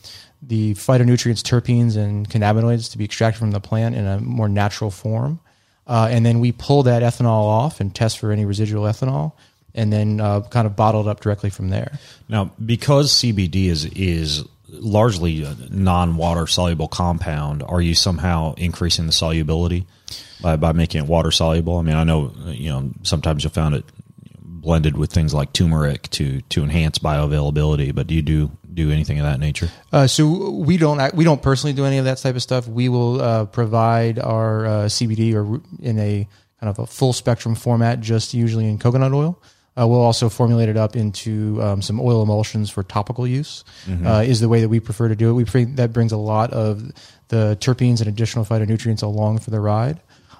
E: the phytonutrients, terpenes, and cannabinoids to be extracted from the plant in a more natural form. And then we pull that ethanol off and test for any residual ethanol, and then kind of bottle it up directly from there.
C: Now, because CBD is largely a non-water soluble compound, are you somehow increasing the solubility by making it water soluble? I mean, I know sometimes you'll find it blended with things like turmeric to enhance bioavailability, but do you do anything of that nature?
E: So we don't personally do any of that type of stuff. We will provide our CBD or in a kind of a full spectrum format, just usually in coconut oil. We'll also formulate it up into some oil emulsions for topical use. Is the way that we prefer to do it. That brings a lot of the terpenes and additional phytonutrients along for the ride.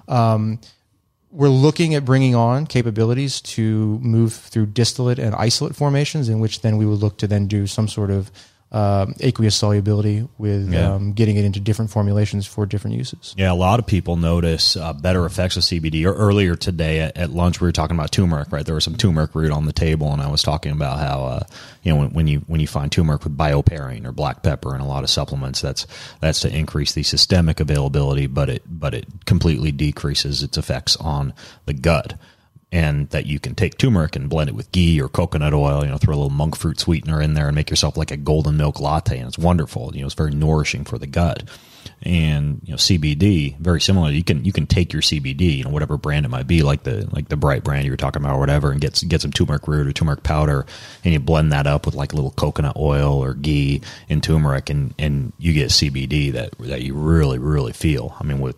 E: We're looking at bringing on capabilities to move through distillate and isolate formations, in which then we would look to then do some sort of aqueous solubility with getting it into different formulations for different uses. Yeah, a lot of people notice better effects of CBD. Earlier today at lunch, we were talking about turmeric, right? There was some turmeric root on the table, and I was talking about how when you find turmeric with bioperine or black pepper and a lot of supplements, that's to increase the systemic availability, but it completely decreases its effects on the gut. And that you can take turmeric and blend it with ghee or coconut oil, throw a little monk fruit sweetener in there and make yourself like a golden milk latte. And it's wonderful. It's very nourishing for the gut. And, CBD, very similar. You can take your CBD, whatever brand it might be, like the Bright brand you were talking about or whatever, and get some turmeric root or turmeric powder, and you blend that up with like a little coconut oil or ghee and turmeric, and you get CBD that you really, really feel. I mean, with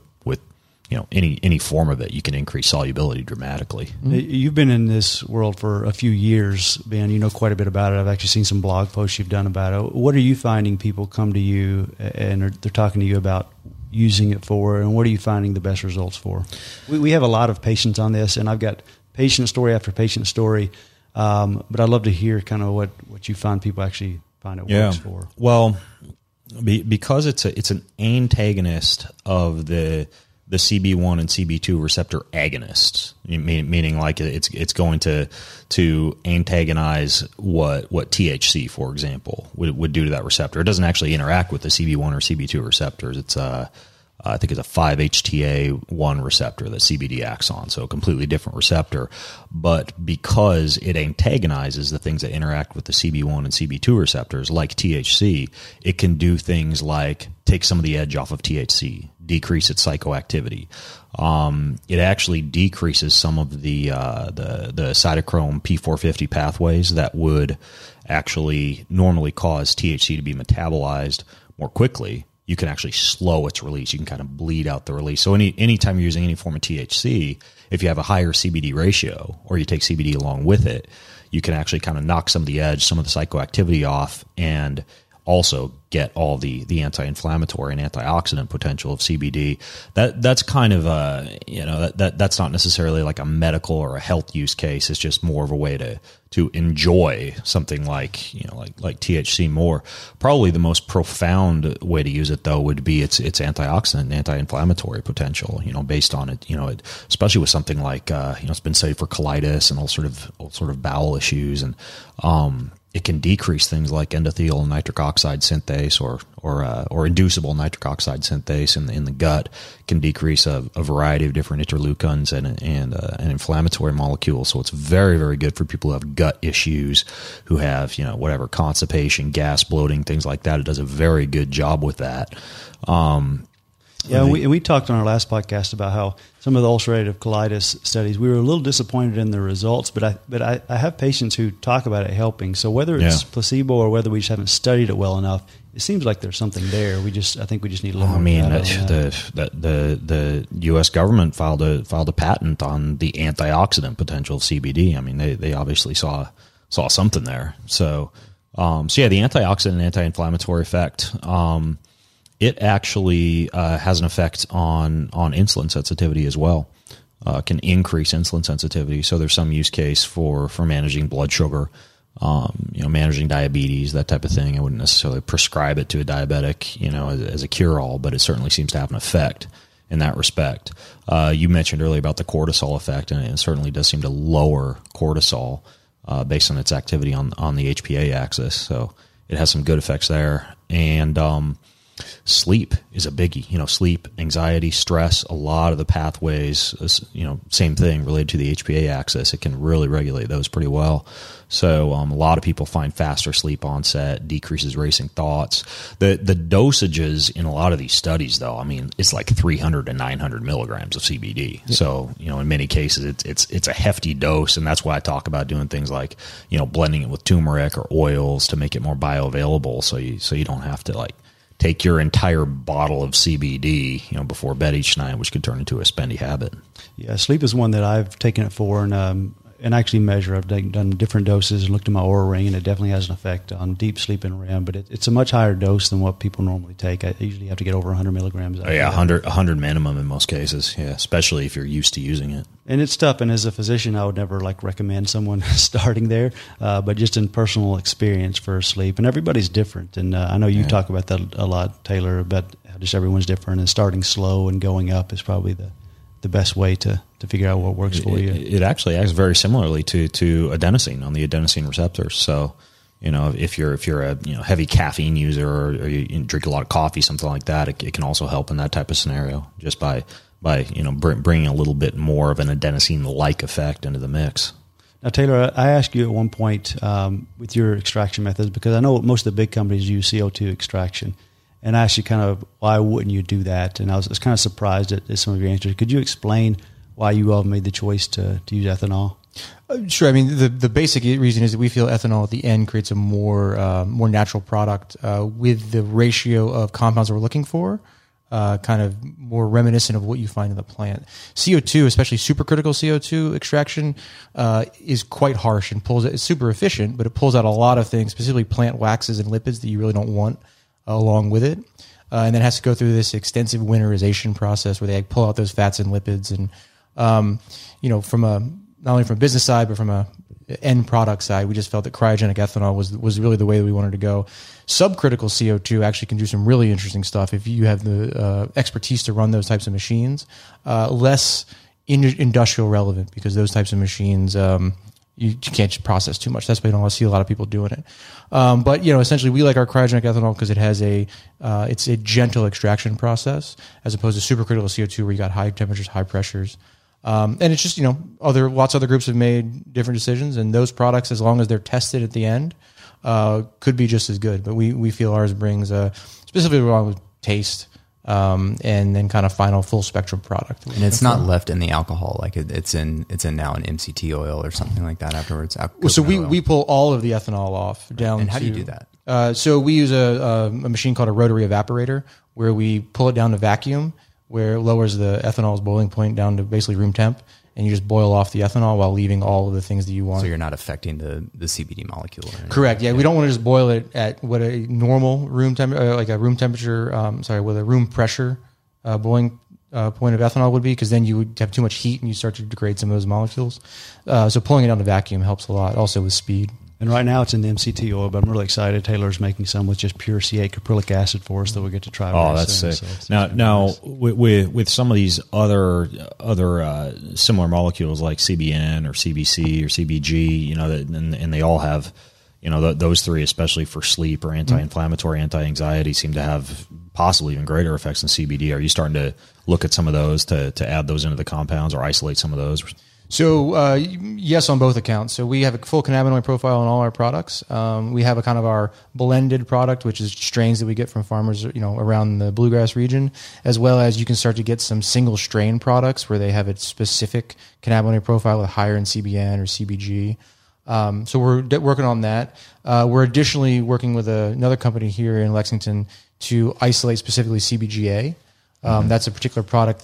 E: any form of it, you can increase solubility dramatically.
D: You've been in this world for a few years, Ben. You know quite a bit about it. I've actually seen some blog posts you've done about it. What are you finding people come to you and they're talking to you about using it for, and what are you finding the best results for? We have a lot of patients on this, and I've got patient story after patient story, but I'd love to hear kind of what you find people actually find it works for.
C: Well, because it's an antagonist of the CB1 and CB2 receptor agonists, meaning like it's going to antagonize what THC, for example, would do to that receptor. It doesn't actually interact with the CB1 or CB2 receptors. It's I think it's a 5-HTA1 receptor that CBD acts on, so a completely different receptor. But because it antagonizes the things that interact with the CB1 and CB2 receptors, like THC, it can do things like take some of the edge off of THC, decrease its psychoactivity. It actually decreases some of the cytochrome P450 pathways that would actually normally cause THC to be metabolized more quickly. You can actually slow its release. You can kind of bleed out the release. So anytime you're using any form of THC, if you have a higher CBD ratio or you take CBD along with it, you can actually kind of knock some of the edge, some of the psychoactivity off, and also get all the anti-inflammatory and antioxidant potential of CBD. That's kind of that's not necessarily like a medical or a health use case. It's just more of a way to enjoy something like THC more. Probably the most profound way to use it though would be its antioxidant and anti-inflammatory potential. Based on it, especially with something like it's been studied for colitis and all sort of bowel issues, and it can decrease things like endothelial nitric oxide synthase or inducible nitric oxide synthase in the gut. It can decrease a variety of different interleukins and inflammatory molecules. So it's very, very good for people who have gut issues, who have whatever constipation, gas, bloating, things like that. It does a very good job with that.
D: We talked on our last podcast about how some of the ulcerative colitis studies, we were a little disappointed in the results, but I have patients who talk about it helping. So whether it's placebo or whether we just haven't studied it well enough, it seems like there's something there. I think we just need a little more data on that.
C: The U.S. government filed a patent on the antioxidant potential of CBD. I mean, they obviously saw something there. So the antioxidant and anti-inflammatory effect. It actually has an effect on insulin sensitivity as well. Can increase insulin sensitivity. So there's some use case for managing blood sugar, managing diabetes, that type of thing. I wouldn't necessarily prescribe it to a diabetic, as a cure-all, but it certainly seems to have an effect in that respect. You mentioned earlier about the cortisol effect, and it certainly does seem to lower cortisol based on its activity on the HPA axis. So it has some good effects there. And sleep is a biggie. Sleep, anxiety, stress, a lot of the pathways, same thing related to the HPA axis. It can really regulate those pretty well. So a lot of people find faster sleep onset, decreases racing thoughts. The dosages in a lot of these studies, though, it's like 300 to 900 milligrams of CBD. Yeah. So, in many cases, it's a hefty dose, and that's why I talk about doing things like, blending it with turmeric or oils to make it more bioavailable, so you don't have to take your entire bottle of CBD, before bed each night, which could turn into a spendy habit.
D: Yeah, sleep is one that I've taken it for, and actually measure. I've done different doses and looked at my Oura Ring, and it definitely has an effect on deep sleep and REM. But it's a much higher dose than what people normally take. I usually have to get over 100 milligrams.
C: 100 minimum in most cases. Yeah, especially if you're used to using it. And
D: it's tough. And as a physician, I would never recommend someone starting there. But just in personal experience for sleep, and everybody's different. And I know you talk about that a lot, Taylor. About how just everyone's different, and starting slow and going up is probably the best way to figure out what works for you.
C: It actually acts very similarly to adenosine on the adenosine receptors. So, if you're a heavy caffeine user or you drink a lot of coffee, something like that, it can also help in that type of scenario just by bringing a little bit more of an adenosine-like effect into the mix.
D: Now, Taylor, I asked you at one point with your extraction methods, because I know most of the big companies use CO2 extraction. And I asked you kind of why wouldn't you do that? And I was kind of surprised at some of your answers. Could you explain why you all made the choice to use ethanol?
E: Sure. The basic reason is that we feel ethanol at the end creates a more natural product with the ratio of compounds that we're looking for, kind of more reminiscent of what you find in the plant. CO2, especially supercritical CO2 extraction, is quite harsh and it's super efficient, but it pulls out a lot of things, specifically plant waxes and lipids that you really don't want along with it. And then it has to go through this extensive winterization process where they pull out those fats and lipids. And, from not only from a business side, but from a end product side, we just felt that cryogenic ethanol was really the way that we wanted to go. Subcritical CO2 actually can do some really interesting stuff if you have the expertise to run those types of machines. Less industrial relevant, because those types of machines, you can't process too much. That's why you don't see a lot of people doing it. But essentially, we like our cryogenic ethanol because it has it's a gentle extraction process as opposed to supercritical CO2 where you got high temperatures, high pressures. And it's just lots of other groups have made different decisions, and those products, as long as they're tested at the end, could be just as good. But we feel ours brings specifically along with taste. And then kind of final full spectrum product.
A: And it's not left in the alcohol, like it's in now an MCT oil or something like that afterwards.
E: So we pull all of the ethanol off down.
A: And how do you do that?
E: So we use a machine called a rotary evaporator, where we pull it down to vacuum, where it lowers the ethanol's boiling point down to basically room temp, and you just boil off the ethanol while leaving all of the things that you want.
A: So you're not affecting the CBD molecule.
E: Correct. Yeah, we don't want to just boil it at what a normal room temperature, with a room pressure boiling point of ethanol would be, because then you would have too much heat and you start to degrade some of those molecules. So pulling it down to vacuum helps a lot, also with speed.
D: And right now it's in the MCT oil, but I'm really excited. Taylor's making some with just pure C8 caprylic acid for us that we'll get to try.
C: Oh, that's sick. So now with some of these other similar molecules like CBN or CBC or CBG, and they all have, those three, especially for sleep or anti-inflammatory, anti-anxiety, seem to have possibly even greater effects than CBD. Are you starting to look at some of those to add those into the compounds or isolate some of those?
E: So yes, on both accounts. So we have a full cannabinoid profile on all our products. We have a kind of our blended product, which is strains that we get from farmers, around the bluegrass region, as well as you can start to get some single strain products where they have a specific cannabinoid profile with higher in CBN or CBG. So we're working on that. We're additionally working with another company here in Lexington to isolate specifically CBGA. That's a particular product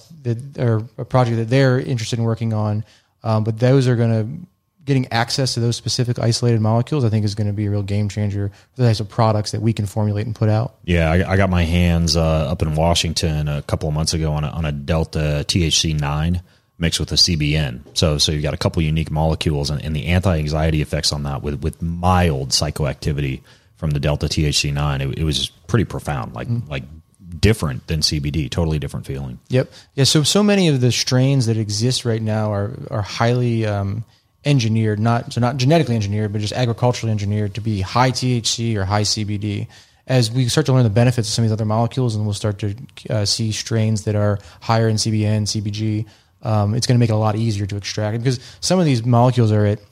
E: a project that they're interested in working on. But those are getting access to those specific isolated molecules, I think, is going to be a real game changer for the types of products that we can formulate and put out.
C: Yeah, I got my hands up in Washington a couple of months ago on a Delta THC 9 mixed with a CBN. So you've got a couple unique molecules and the anti-anxiety effects on that with mild psychoactivity from the Delta THC 9. It was pretty profound, like different than CBD, totally different feeling.
E: Yep. Yeah. So many of the strains that exist right now are highly engineered, not genetically engineered, but just agriculturally engineered to be high THC or high CBD. as we start to learn the benefits of some of these other molecules, and we'll start to see strains that are higher in CBN, CBG, it's going to make it a lot easier to extract, because some of these molecules are at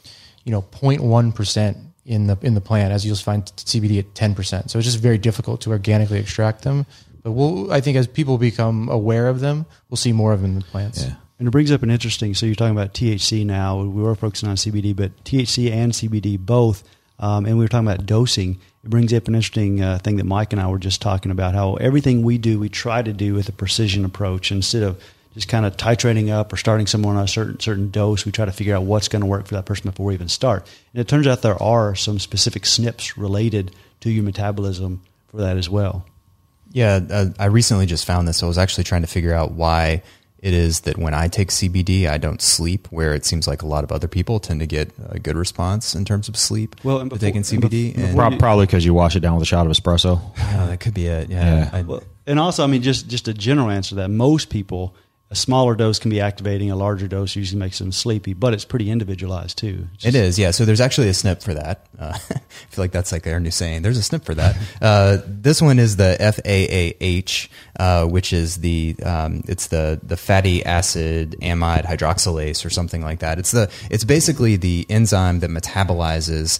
E: 0.1% in the plant, as you'll find CBD at 10%. So it's just very difficult to organically extract them. But I think as people become aware of them, we'll see more of them in the plants.
D: Yeah. And it brings up an interesting, so you're talking about THC now. We were focusing on CBD, but THC and CBD both, and we were talking about dosing. It brings up an interesting thing that Mike and I were just talking about, how everything we do, we try to do with a precision approach. Instead of just kind of titrating up or starting someone on a certain dose, we try to figure out what's going to work for that person before we even start. And it turns out there are some specific SNPs related to your metabolism for that as well.
A: Yeah, I recently just found this. I was actually trying to figure out why it is that when I take CBD, I don't sleep, where it seems like a lot of other people tend to get a good response in terms of sleep with taking CBD.
C: Probably because you wash it down with a shot of espresso.
A: Yeah, that could be it. Yeah.
D: And also, I mean, just a general answer to that, most people, a smaller dose can be activating, a larger dose usually makes them sleepy, but it's pretty individualized too.
A: It is, yeah. So there's actually a SNP for that. I feel like that's like our new saying. There's a SNP for that. This one is the FAAH, which is it's the fatty acid amide hydroxylase or something like that. It's basically the enzyme that metabolizes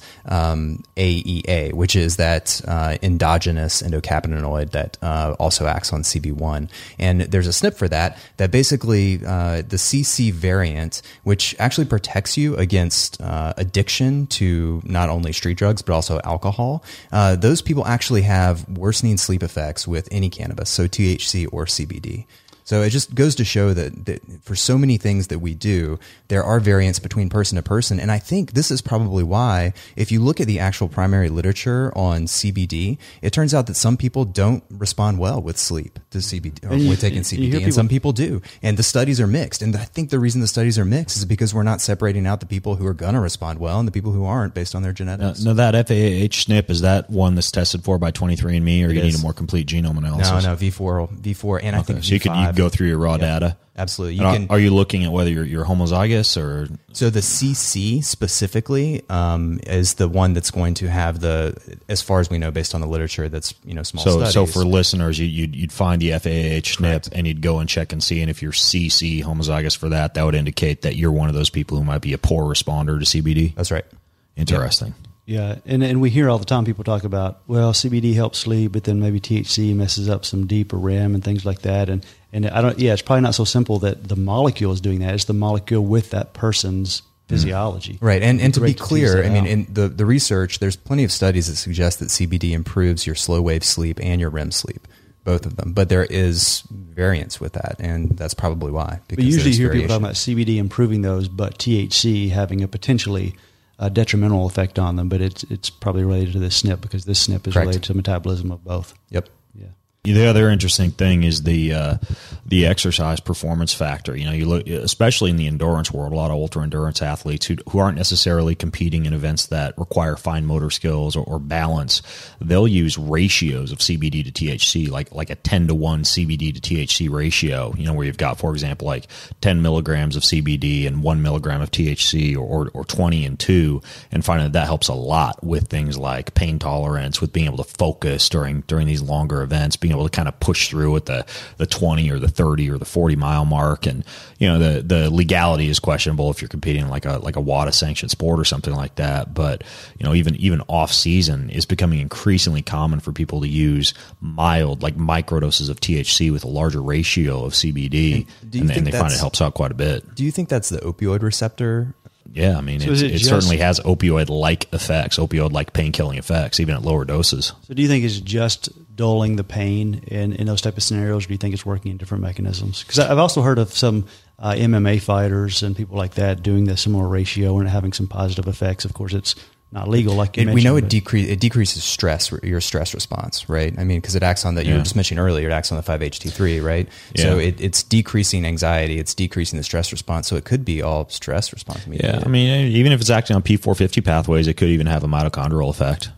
A: AEA, which is that endogenous endocannabinoid that also acts on CB1. And there's a SNP for that basically the CC variant, which actually protects you against addiction to not only street drugs but also alcohol. Those people actually have worsening sleep effects with any cannabis, so THC or CBD. So it just goes to show that for so many things that we do, there are variants between person to person. And I think this is probably why, if you look at the actual primary literature on CBD, it turns out that some people don't respond well with sleep to CBD, or with taking CBD, and some people do. And the studies are mixed. And I think the reason the studies are mixed is because we're not separating out the people who are going to respond well and the people who aren't based on their genetics.
C: No, that FAAH SNP, is that one that's tested for by 23andMe, or you need a more complete genome analysis?
A: No, V4, and I think
C: so
A: V5.
C: You go through your raw data.
A: Absolutely.
C: Are you looking at whether you're homozygous or?
A: So the CC specifically is the one that's going to have as far as we know, based on the literature, that's small studies.
C: So for listeners, you'd find the FAAH SNP and you'd go and check and see, and if you're CC homozygous for that would indicate that you're one of those people who might be a poor responder to CBD.
A: That's right.
C: Interesting.
D: Yeah, and we hear all the time people talk about, well, CBD helps sleep, but then maybe THC messes up some deeper REM and things like that. And it's probably not so simple that the molecule is doing that. It's the molecule with that person's physiology.
A: Right. And to be clear, I mean, in the research, there's plenty of studies that suggest that CBD improves your slow wave sleep and your REM sleep, both of them. But there is variance with that, and that's probably why.
D: But you usually hear people talking about CBD improving those, but THC having a potentially detrimental effect on them, but it's probably related to this SNP, because this SNP is related to metabolism of both.
A: Yep.
D: Yeah.
C: The other interesting thing is the exercise performance factor. You look, especially in the endurance world, a lot of ultra endurance athletes who aren't necessarily competing in events that require fine motor skills or balance, they'll use ratios of CBD to THC, like a 10-to-1 CBD to THC ratio. Where you've got, for example, like 10 milligrams of CBD and 1 milligram of THC, or 20 and 2, and finding that helps a lot with things like pain tolerance, with being able to focus during these longer events, being able to kind of push through at the 20 or the 30 or the 40 mile mark. And the legality is questionable if you're competing in like a WADA sanctioned sport or something like that. But even off season is becoming increasingly common for people to use mild, like microdoses of THC with a larger ratio of CBD, and they find it helps out quite a bit.
A: Do you think that's the opioid receptor?
C: Yeah, I mean, so it certainly has opioid-like effects, opioid-like pain-killing effects, even at lower doses.
D: So do you think it's just dulling the pain in those type of scenarios, or do you think it's working in different mechanisms? Because I've also heard of some MMA fighters and people like that doing the similar ratio and having some positive effects. Of course, it's not legal, like you mentioned. We know
A: it decreases your stress response, right? I mean, because it acts on that, you were just mentioning earlier, it acts on the 5-HT3, right? Yeah. So it's decreasing anxiety, it's decreasing the stress response, so it could be all stress response.
C: Yeah, I mean, even if it's acting on P450 pathways, it could even have a mitochondrial effect.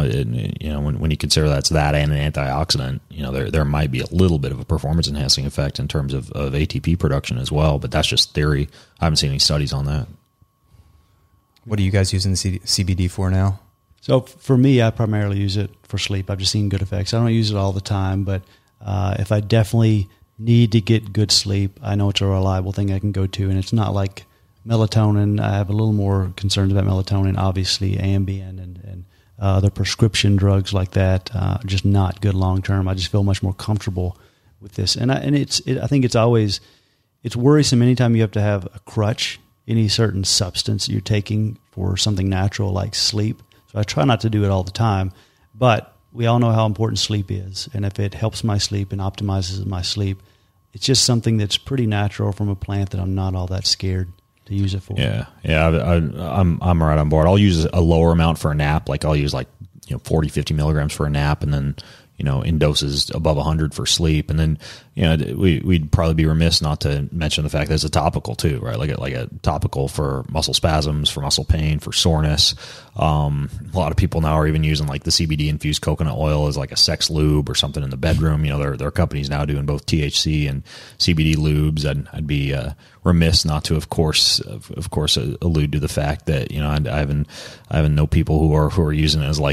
C: When you consider that's that and an antioxidant, there might be a little bit of a performance enhancing effect in terms of ATP production as well, but that's just theory. I haven't seen any studies on that.
A: What are you guys using the CBD for now?
D: So for me, I primarily use it for sleep. I've just seen good effects. I don't use it all the time, but if I definitely need to get good sleep, I know it's a reliable thing I can go to, and it's not like melatonin. I have a little more concerns about melatonin, obviously, Ambien and other prescription drugs like that, just not good long term. I just feel much more comfortable with this, I think it's worrisome anytime you have to have a crutch, any certain substance you're taking for something natural like sleep. So I try not to do it all the time, but we all know how important sleep is, and if it helps my sleep and optimizes my sleep, it's just something that's pretty natural from a plant that I'm not all that scared to use it for.
C: Yeah. I'm right on board. I'll use a lower amount for a nap. Like I'll use 40, 50 milligrams for a nap, and then in doses above 100 for sleep. And then, we'd probably be remiss not to mention the fact that it's a topical too, right? Like a topical for muscle spasms, for muscle pain, for soreness. A lot of people now are even using like the CBD infused coconut oil as like a sex lube or something in the bedroom. There are companies now doing both THC and CBD lubes. I'd be remiss not to, of course, allude to the fact that I haven't know people who are using it as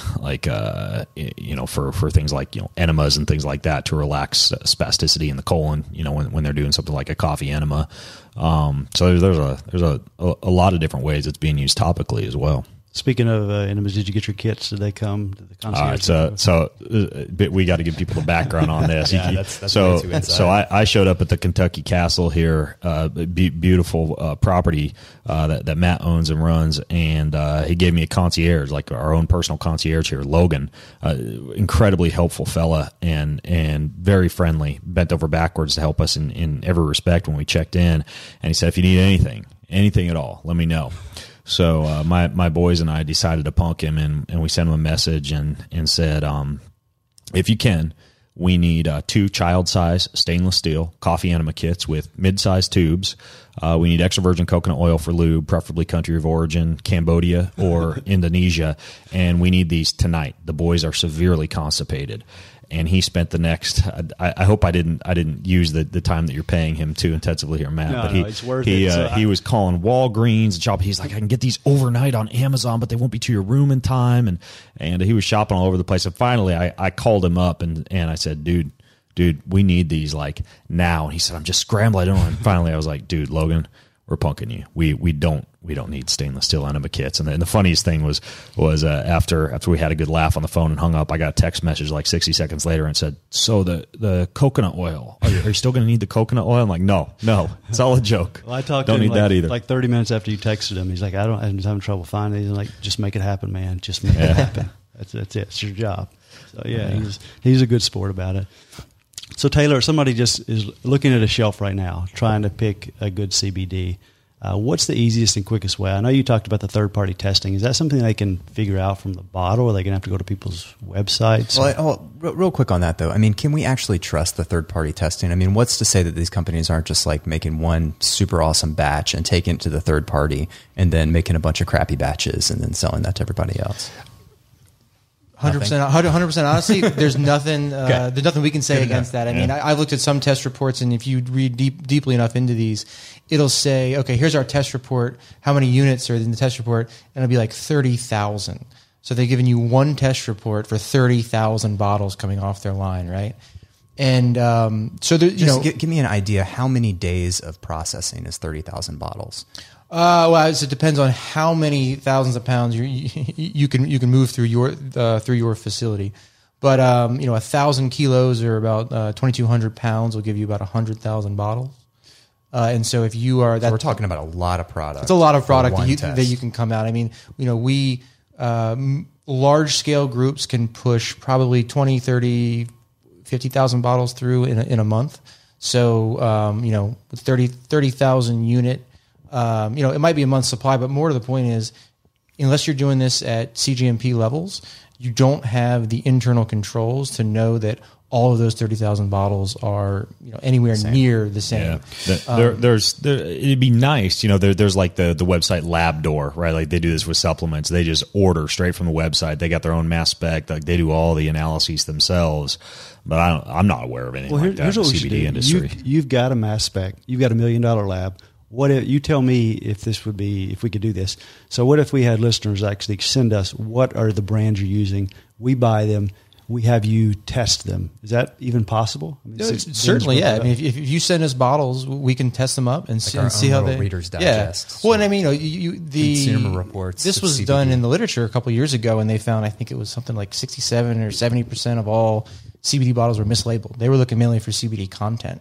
C: for things like enemas and things like that to relax spasticity in the colon. When they're doing something like a coffee enema. So there's a lot of different ways it's being used topically as well.
D: Speaking of enemas, did you get your kits? Did they come to the concierge?
C: So we got to give people the background on this.
A: Yeah, that's
C: so
A: way too inside.
C: So I showed up at the Kentucky Castle here, beautiful property that Matt owns and runs, and he gave me a concierge, like our own personal concierge here, Logan, incredibly helpful fella and very friendly, bent over backwards to help us in every respect when we checked in, and he said, if you need anything at all, let me know. So my boys and I decided to punk him, and we sent him a message and said, if you can, we need 2 child-size stainless steel coffee enema kits with mid-size tubes. We need extra virgin coconut oil for lube, preferably country of origin, Cambodia or Indonesia, and we need these tonight. The boys are severely constipated. And he spent the next. I hope I didn't use the time that you're paying him too intensively here, Matt.
D: No,
C: but
D: it's worth it.
C: He was calling Walgreens and shopping. He's like, I can get these overnight on Amazon, but they won't be to your room in time. And he was shopping all over the place. And finally, I called him up and I said, dude, we need these like now. And he said, I'm just scrambling. And finally, I was like, dude, Logan, we're punking you. We don't need stainless steel enema kits. And the funniest thing was after we had a good laugh on the phone and hung up, I got a text message like 60 seconds later and said, so the coconut oil, are you still going to need the coconut oil? I'm like, no, it's all a joke.
D: Well, I talked
C: don't
D: to him
C: need that either.
D: Like 30 minutes after you texted him. He's like, I'm having trouble finding it. He's like, just make it happen, man. Just make it happen. That's it. It's your job. So yeah. He's a good sport about it. So Taylor, somebody just is looking at a shelf right now, trying to pick a good CBD. What's the easiest and quickest way? I know you talked about the third-party testing. Is that something they can figure out from the bottle, or are they going to have to go to people's websites?
A: Well, real quick on that, though. I mean, can we actually trust the third-party testing? I mean, what's to say that these companies aren't just like making one super awesome batch and taking it to the third party and then making a bunch of crappy batches and then selling that to everybody else?
E: 100%. Honestly, there's nothing.
A: Okay.
E: There's nothing we can say against that. I mean, I've looked at some test reports, and if you read deeply enough into these, it'll say, okay, here's our test report. How many units are in the test report? And it'll be like 30,000. So they're giving you one test report for 30,000 bottles coming off their line, right? And so there,
A: give me an idea. How many days of processing is 30,000 bottles?
E: Well, it depends on how many thousands of pounds you can move through your facility, but 1,000 kilos or about 2,200 pounds will give you about 100,000 bottles. And so if you are,
A: we're talking about a lot of product.
E: It's a lot of product that you can come out. I mean, we large scale groups can push probably 20, 30, 50,000 bottles through in a month. So 30,000 unit. It might be a month's supply, but more to the point is, unless you're doing this at CGMP levels, you don't have the internal controls to know that all of those 30,000 bottles are anywhere near the same.
C: Yeah. It'd be nice. There's like the website LabDoor, right? Like they do this with supplements. They just order straight from the website. They got their own mass spec. Like they do all the analyses themselves. But I'm not aware of anything like that in the CBD industry.
D: You've got a mass spec. You've got $1 million lab. what if you tell me if we could do this? So what if we had listeners actually send us what are the brands you're using? We buy them. We have you test them. Is that even possible? I mean,
E: certainly, yeah. I mean, if you send us bottles, we can test them up and see how they.
A: Reader's Digest.
E: Yeah. Well, and I mean, the
A: Consumer Reports.
E: This was done in the literature a couple of years ago, and they found I think it was something like 67 or 70% of all CBD bottles were mislabeled. They were looking mainly for CBD content.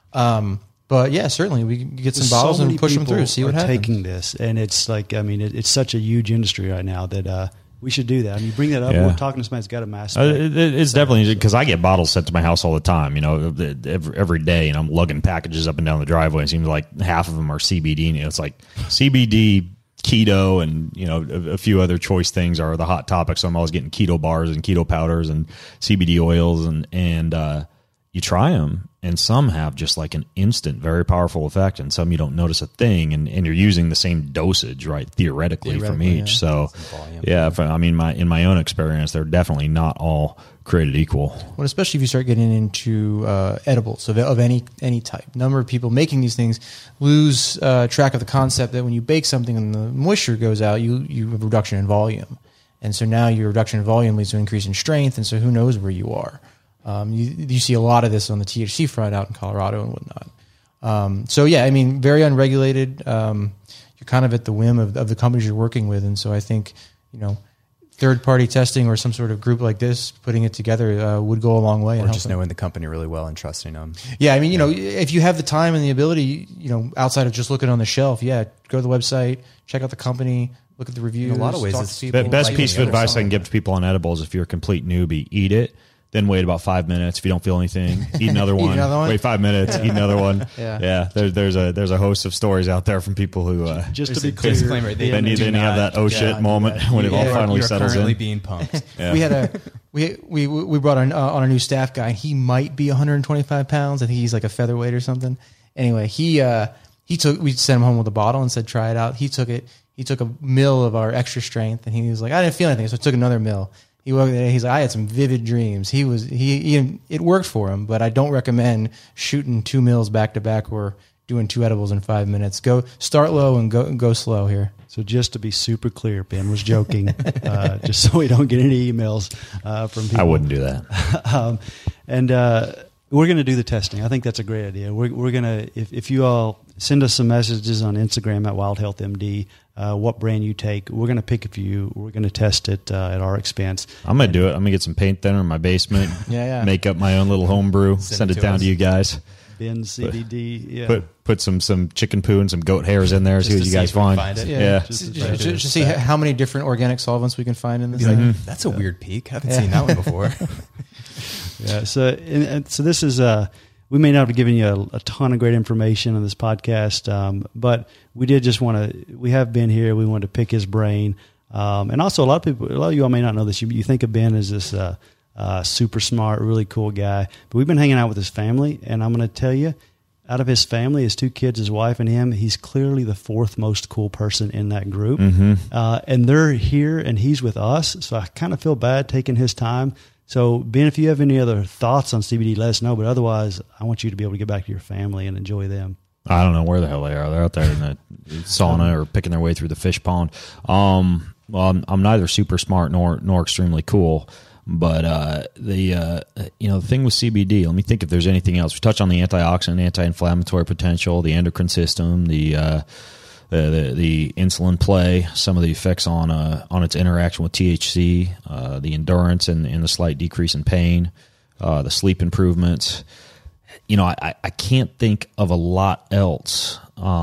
E: But yeah, certainly we can get some bottles and push them through, see what happens.
D: Taking this, and it's like, I mean, it's such a huge industry right now that we should do that. I mean, you bring that up.
C: Yeah.
D: We're talking to somebody that's got a mass.
C: It's definitely because I get bottles sent to my house all the time. Every day, and I'm lugging packages up and down the driveway. It seems like half of them are CBD. It's like CBD, keto, and a few other choice things are the hot topics. So I'm always getting keto bars and keto powders and CBD oils, and you try them, and some have just like an instant, very powerful effect, and some you don't notice a thing, and you're using the same dosage, right, theoretically from each.
E: Yeah.
C: So, yeah, in my own experience, they're definitely not all created equal.
E: Well, especially if you start getting into edibles of any type. Number of people making these things lose track of the concept that when you bake something and the moisture goes out, you have a reduction in volume. And so now your reduction in volume leads to an increase in strength, and so who knows where you are. You see a lot of this on the THC front out in Colorado and whatnot. So yeah, I mean, very unregulated. You're kind of at the whim of the companies you're working with, and so I think third-party testing or some sort of group like this, putting it together, would go a long way.
A: Or just knowing the company really well and trusting them.
E: Yeah, I mean, if you have the time and the ability, outside of just looking on the shelf, go to the website, check out the company, look at the reviews.
A: In a lot of ways,
E: it's
C: the best piece of advice I can give to people on edibles: if you're a complete newbie, eat it. Then wait about 5 minutes. If you don't feel anything, eat another one. Wait 5 minutes, eat another one.
E: Yeah.
C: There's a host of stories out there from people who
D: just to be clear,
A: disclaimer,
C: they have that shit moment when it all finally settles
A: currently
C: in.
A: being pumped.
E: Yeah. We brought on our new staff guy. He might be 125 pounds. I think he's like a featherweight or something. Anyway, we sent him home with a bottle and said try it out. He took it. He took a mill of our extra strength, and he was like, I didn't feel anything, so I took another mill. He's like, I had some vivid dreams. It worked for him, but I don't recommend shooting 2 mills back to back or doing 2 edibles in 5 minutes. Go start low and go slow here.
D: So just to be super clear, Ben was joking, just so we don't get any emails from people.
C: I wouldn't do that.
D: We're going to do the testing. I think that's a great idea. We're going to, if you all send us some messages on Instagram at WildHealthMD, what brand you take, we're going to pick a few. We're going to test it at our expense.
C: I'm going to do it. I'm going to get some paint thinner in my basement, make up my own little home brew, send it down to you guys.
D: Ben CBD,
C: Put some chicken poo and some goat hairs in there, see what you guys find.
E: Just see how many different organic solvents we can find in this.
A: That's a weird peak. I haven't seen that one before.
D: Yeah. So this is we may not have given you a ton of great information on this podcast, but we did just we have Ben here. We wanted to pick his brain, and also a lot of you all may not know this. You think of Ben as this super smart, really cool guy, but we've been hanging out with his family, and I'm going to tell you, out of his family, his 2 kids, his wife, and him, he's clearly the 4th most cool person in that group.
C: Mm-hmm.
D: And they're here, and he's with us, so I kind of feel bad taking his time. So, Ben, if you have any other thoughts on CBD, let us know. But otherwise, I want you to be able to get back to your family and enjoy them.
C: I don't know where the hell they are. They're out there in the sauna or picking their way through the fish pond. Well, I'm neither super smart nor extremely cool. But the thing with CBD, let me think if there's anything else. We touched on the antioxidant, anti-inflammatory potential, the endocrine system, the insulin play, some of the effects on its interaction with THC, the endurance and the slight decrease in pain, the sleep improvements. I can't think of a lot else.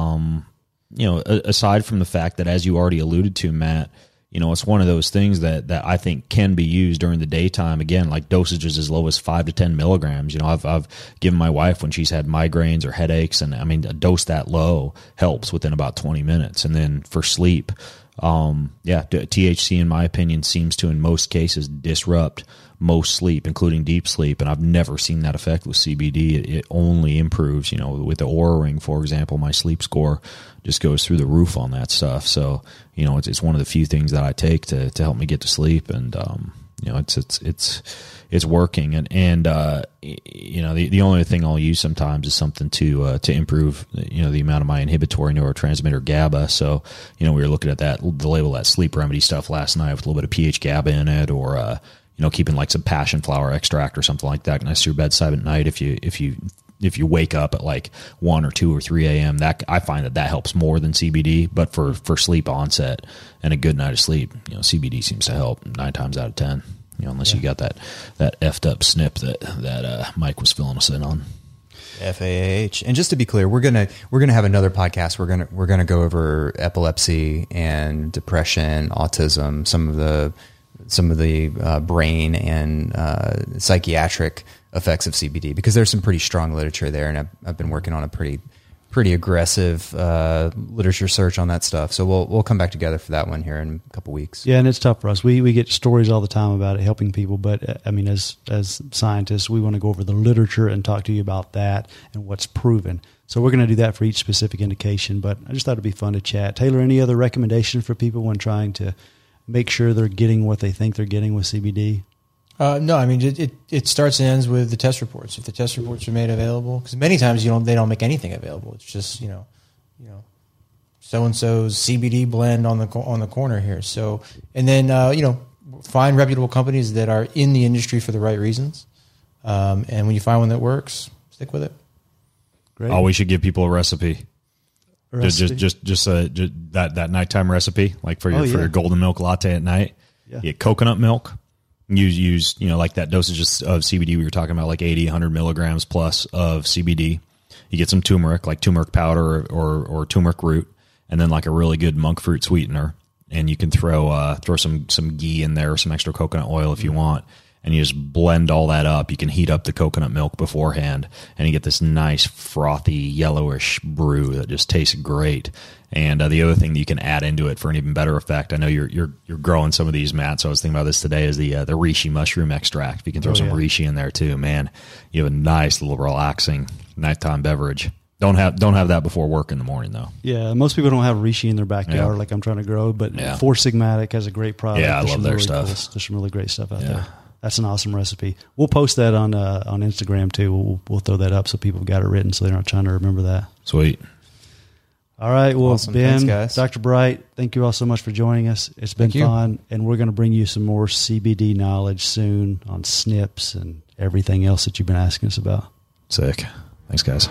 C: Aside from the fact that, as you already alluded to, Matt, it's one of those things that I think can be used during the daytime. Again, like dosages as low as 5 to 10 milligrams. I've given my wife when she's had migraines or headaches, and I mean, a dose that low helps within about 20 minutes. And then for sleep, THC, in my opinion, seems to, in most cases, disrupt most sleep, including deep sleep. And I've never seen that effect with CBD. It only improves, with the Oura Ring, for example, my sleep score just goes through the roof on that stuff. So, it's one of the few things that I take to help me get to sleep. And, it's working. And the only thing I'll use sometimes is something to improve, the amount of my inhibitory neurotransmitter GABA. So, we were looking at the label of that sleep remedy stuff last night with a little bit of pH GABA in it, or, keeping like some passion flower extract or something like that next to your bedside at night. If you wake up at like 1 or 2 or 3 a.m., that I find that helps more than CBD. But for sleep onset and a good night of sleep, CBD seems to help 9 times out of 10. Unless you got that effed up snip that Mike was filling us in on.
A: FAAH. And just to be clear, we're gonna have another podcast. We're gonna go over epilepsy and depression, autism, some of the brain and psychiatric effects of CBD, because there's some pretty strong literature there, and I've been working on a pretty aggressive literature search on that stuff. So we'll come back together for that one here in a couple weeks.
D: Yeah, and it's tough for us. We get stories all the time about it helping people, but I mean, as scientists, we want to go over the literature and talk to you about that and what's proven. So we're going to do that for each specific indication, but I just thought it'd be fun to chat. Taylor, any other recommendations for people when trying to make sure they're getting what they think they're getting with CBD?
E: No, I mean, it starts and ends with the test reports. If the test reports are made available, because many times they don't make anything available. It's just so and so's CBD blend on the corner here. So, and then find reputable companies that are in the industry for the right reasons. And when you find one that works, stick with it.
C: Great. Oh, we should give people a recipe. Just that nighttime recipe, like for your golden milk latte at night. Yeah. Get coconut milk. Use like that dosage of CBD we were talking about, like 80, 100 milligrams plus of CBD. You get some turmeric, like turmeric powder or turmeric root, and then like a really good monk fruit sweetener. And you can throw some ghee in there, or some extra coconut oil if you want. And you just blend all that up. You can heat up the coconut milk beforehand, and you get this nice frothy yellowish brew that just tastes great. And the other thing that you can add into it for an even better effect, I know you're growing some of these, Matt, so I was thinking about this today, is the reishi mushroom extract. If you can throw some reishi in there too, man, you have a nice little relaxing nighttime beverage. Don't have that before work in the morning, though. Yeah,
D: most people don't have reishi in their backyard like I'm trying to grow, but Four Sigmatic has a great product.
C: Yeah, I love their stuff.
D: There's some really great stuff out there. That's an awesome recipe. We'll post that on Instagram too. We'll throw that up so people got it written, so they're not trying to remember that.
C: Sweet.
D: All right. Well,
A: awesome.
D: Ben,
A: thanks, guys.
D: Dr. Bright, thank you all so much for joining us. It's been fun, and we're going to bring you some more CBD knowledge soon on SNPs and everything else that you've been asking us about.
C: Sick. Thanks, guys.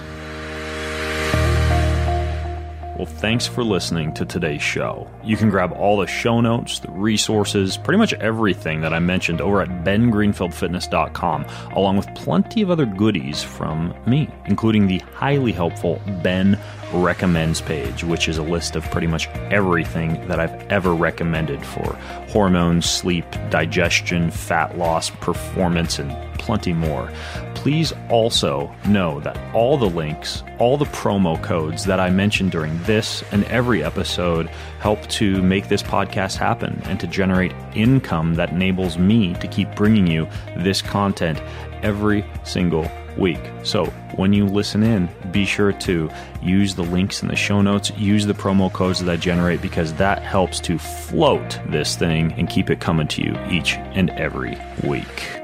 B: Well, thanks for listening to today's show. You can grab all the show notes, the resources, pretty much everything that I mentioned over at bengreenfieldfitness.com, along with plenty of other goodies from me, including the highly helpful Ben Recommends page, which is a list of pretty much everything that I've ever recommended for hormones, sleep, digestion, fat loss, performance, and plenty more. Please also know that all the links, all the promo codes that I mentioned during this and every episode help to make this podcast happen and to generate income that enables me to keep bringing you this content every single week. So when you listen in, be sure to use the links in the show notes, use the promo codes that I generate, because that helps to float this thing and keep it coming to you each and every week.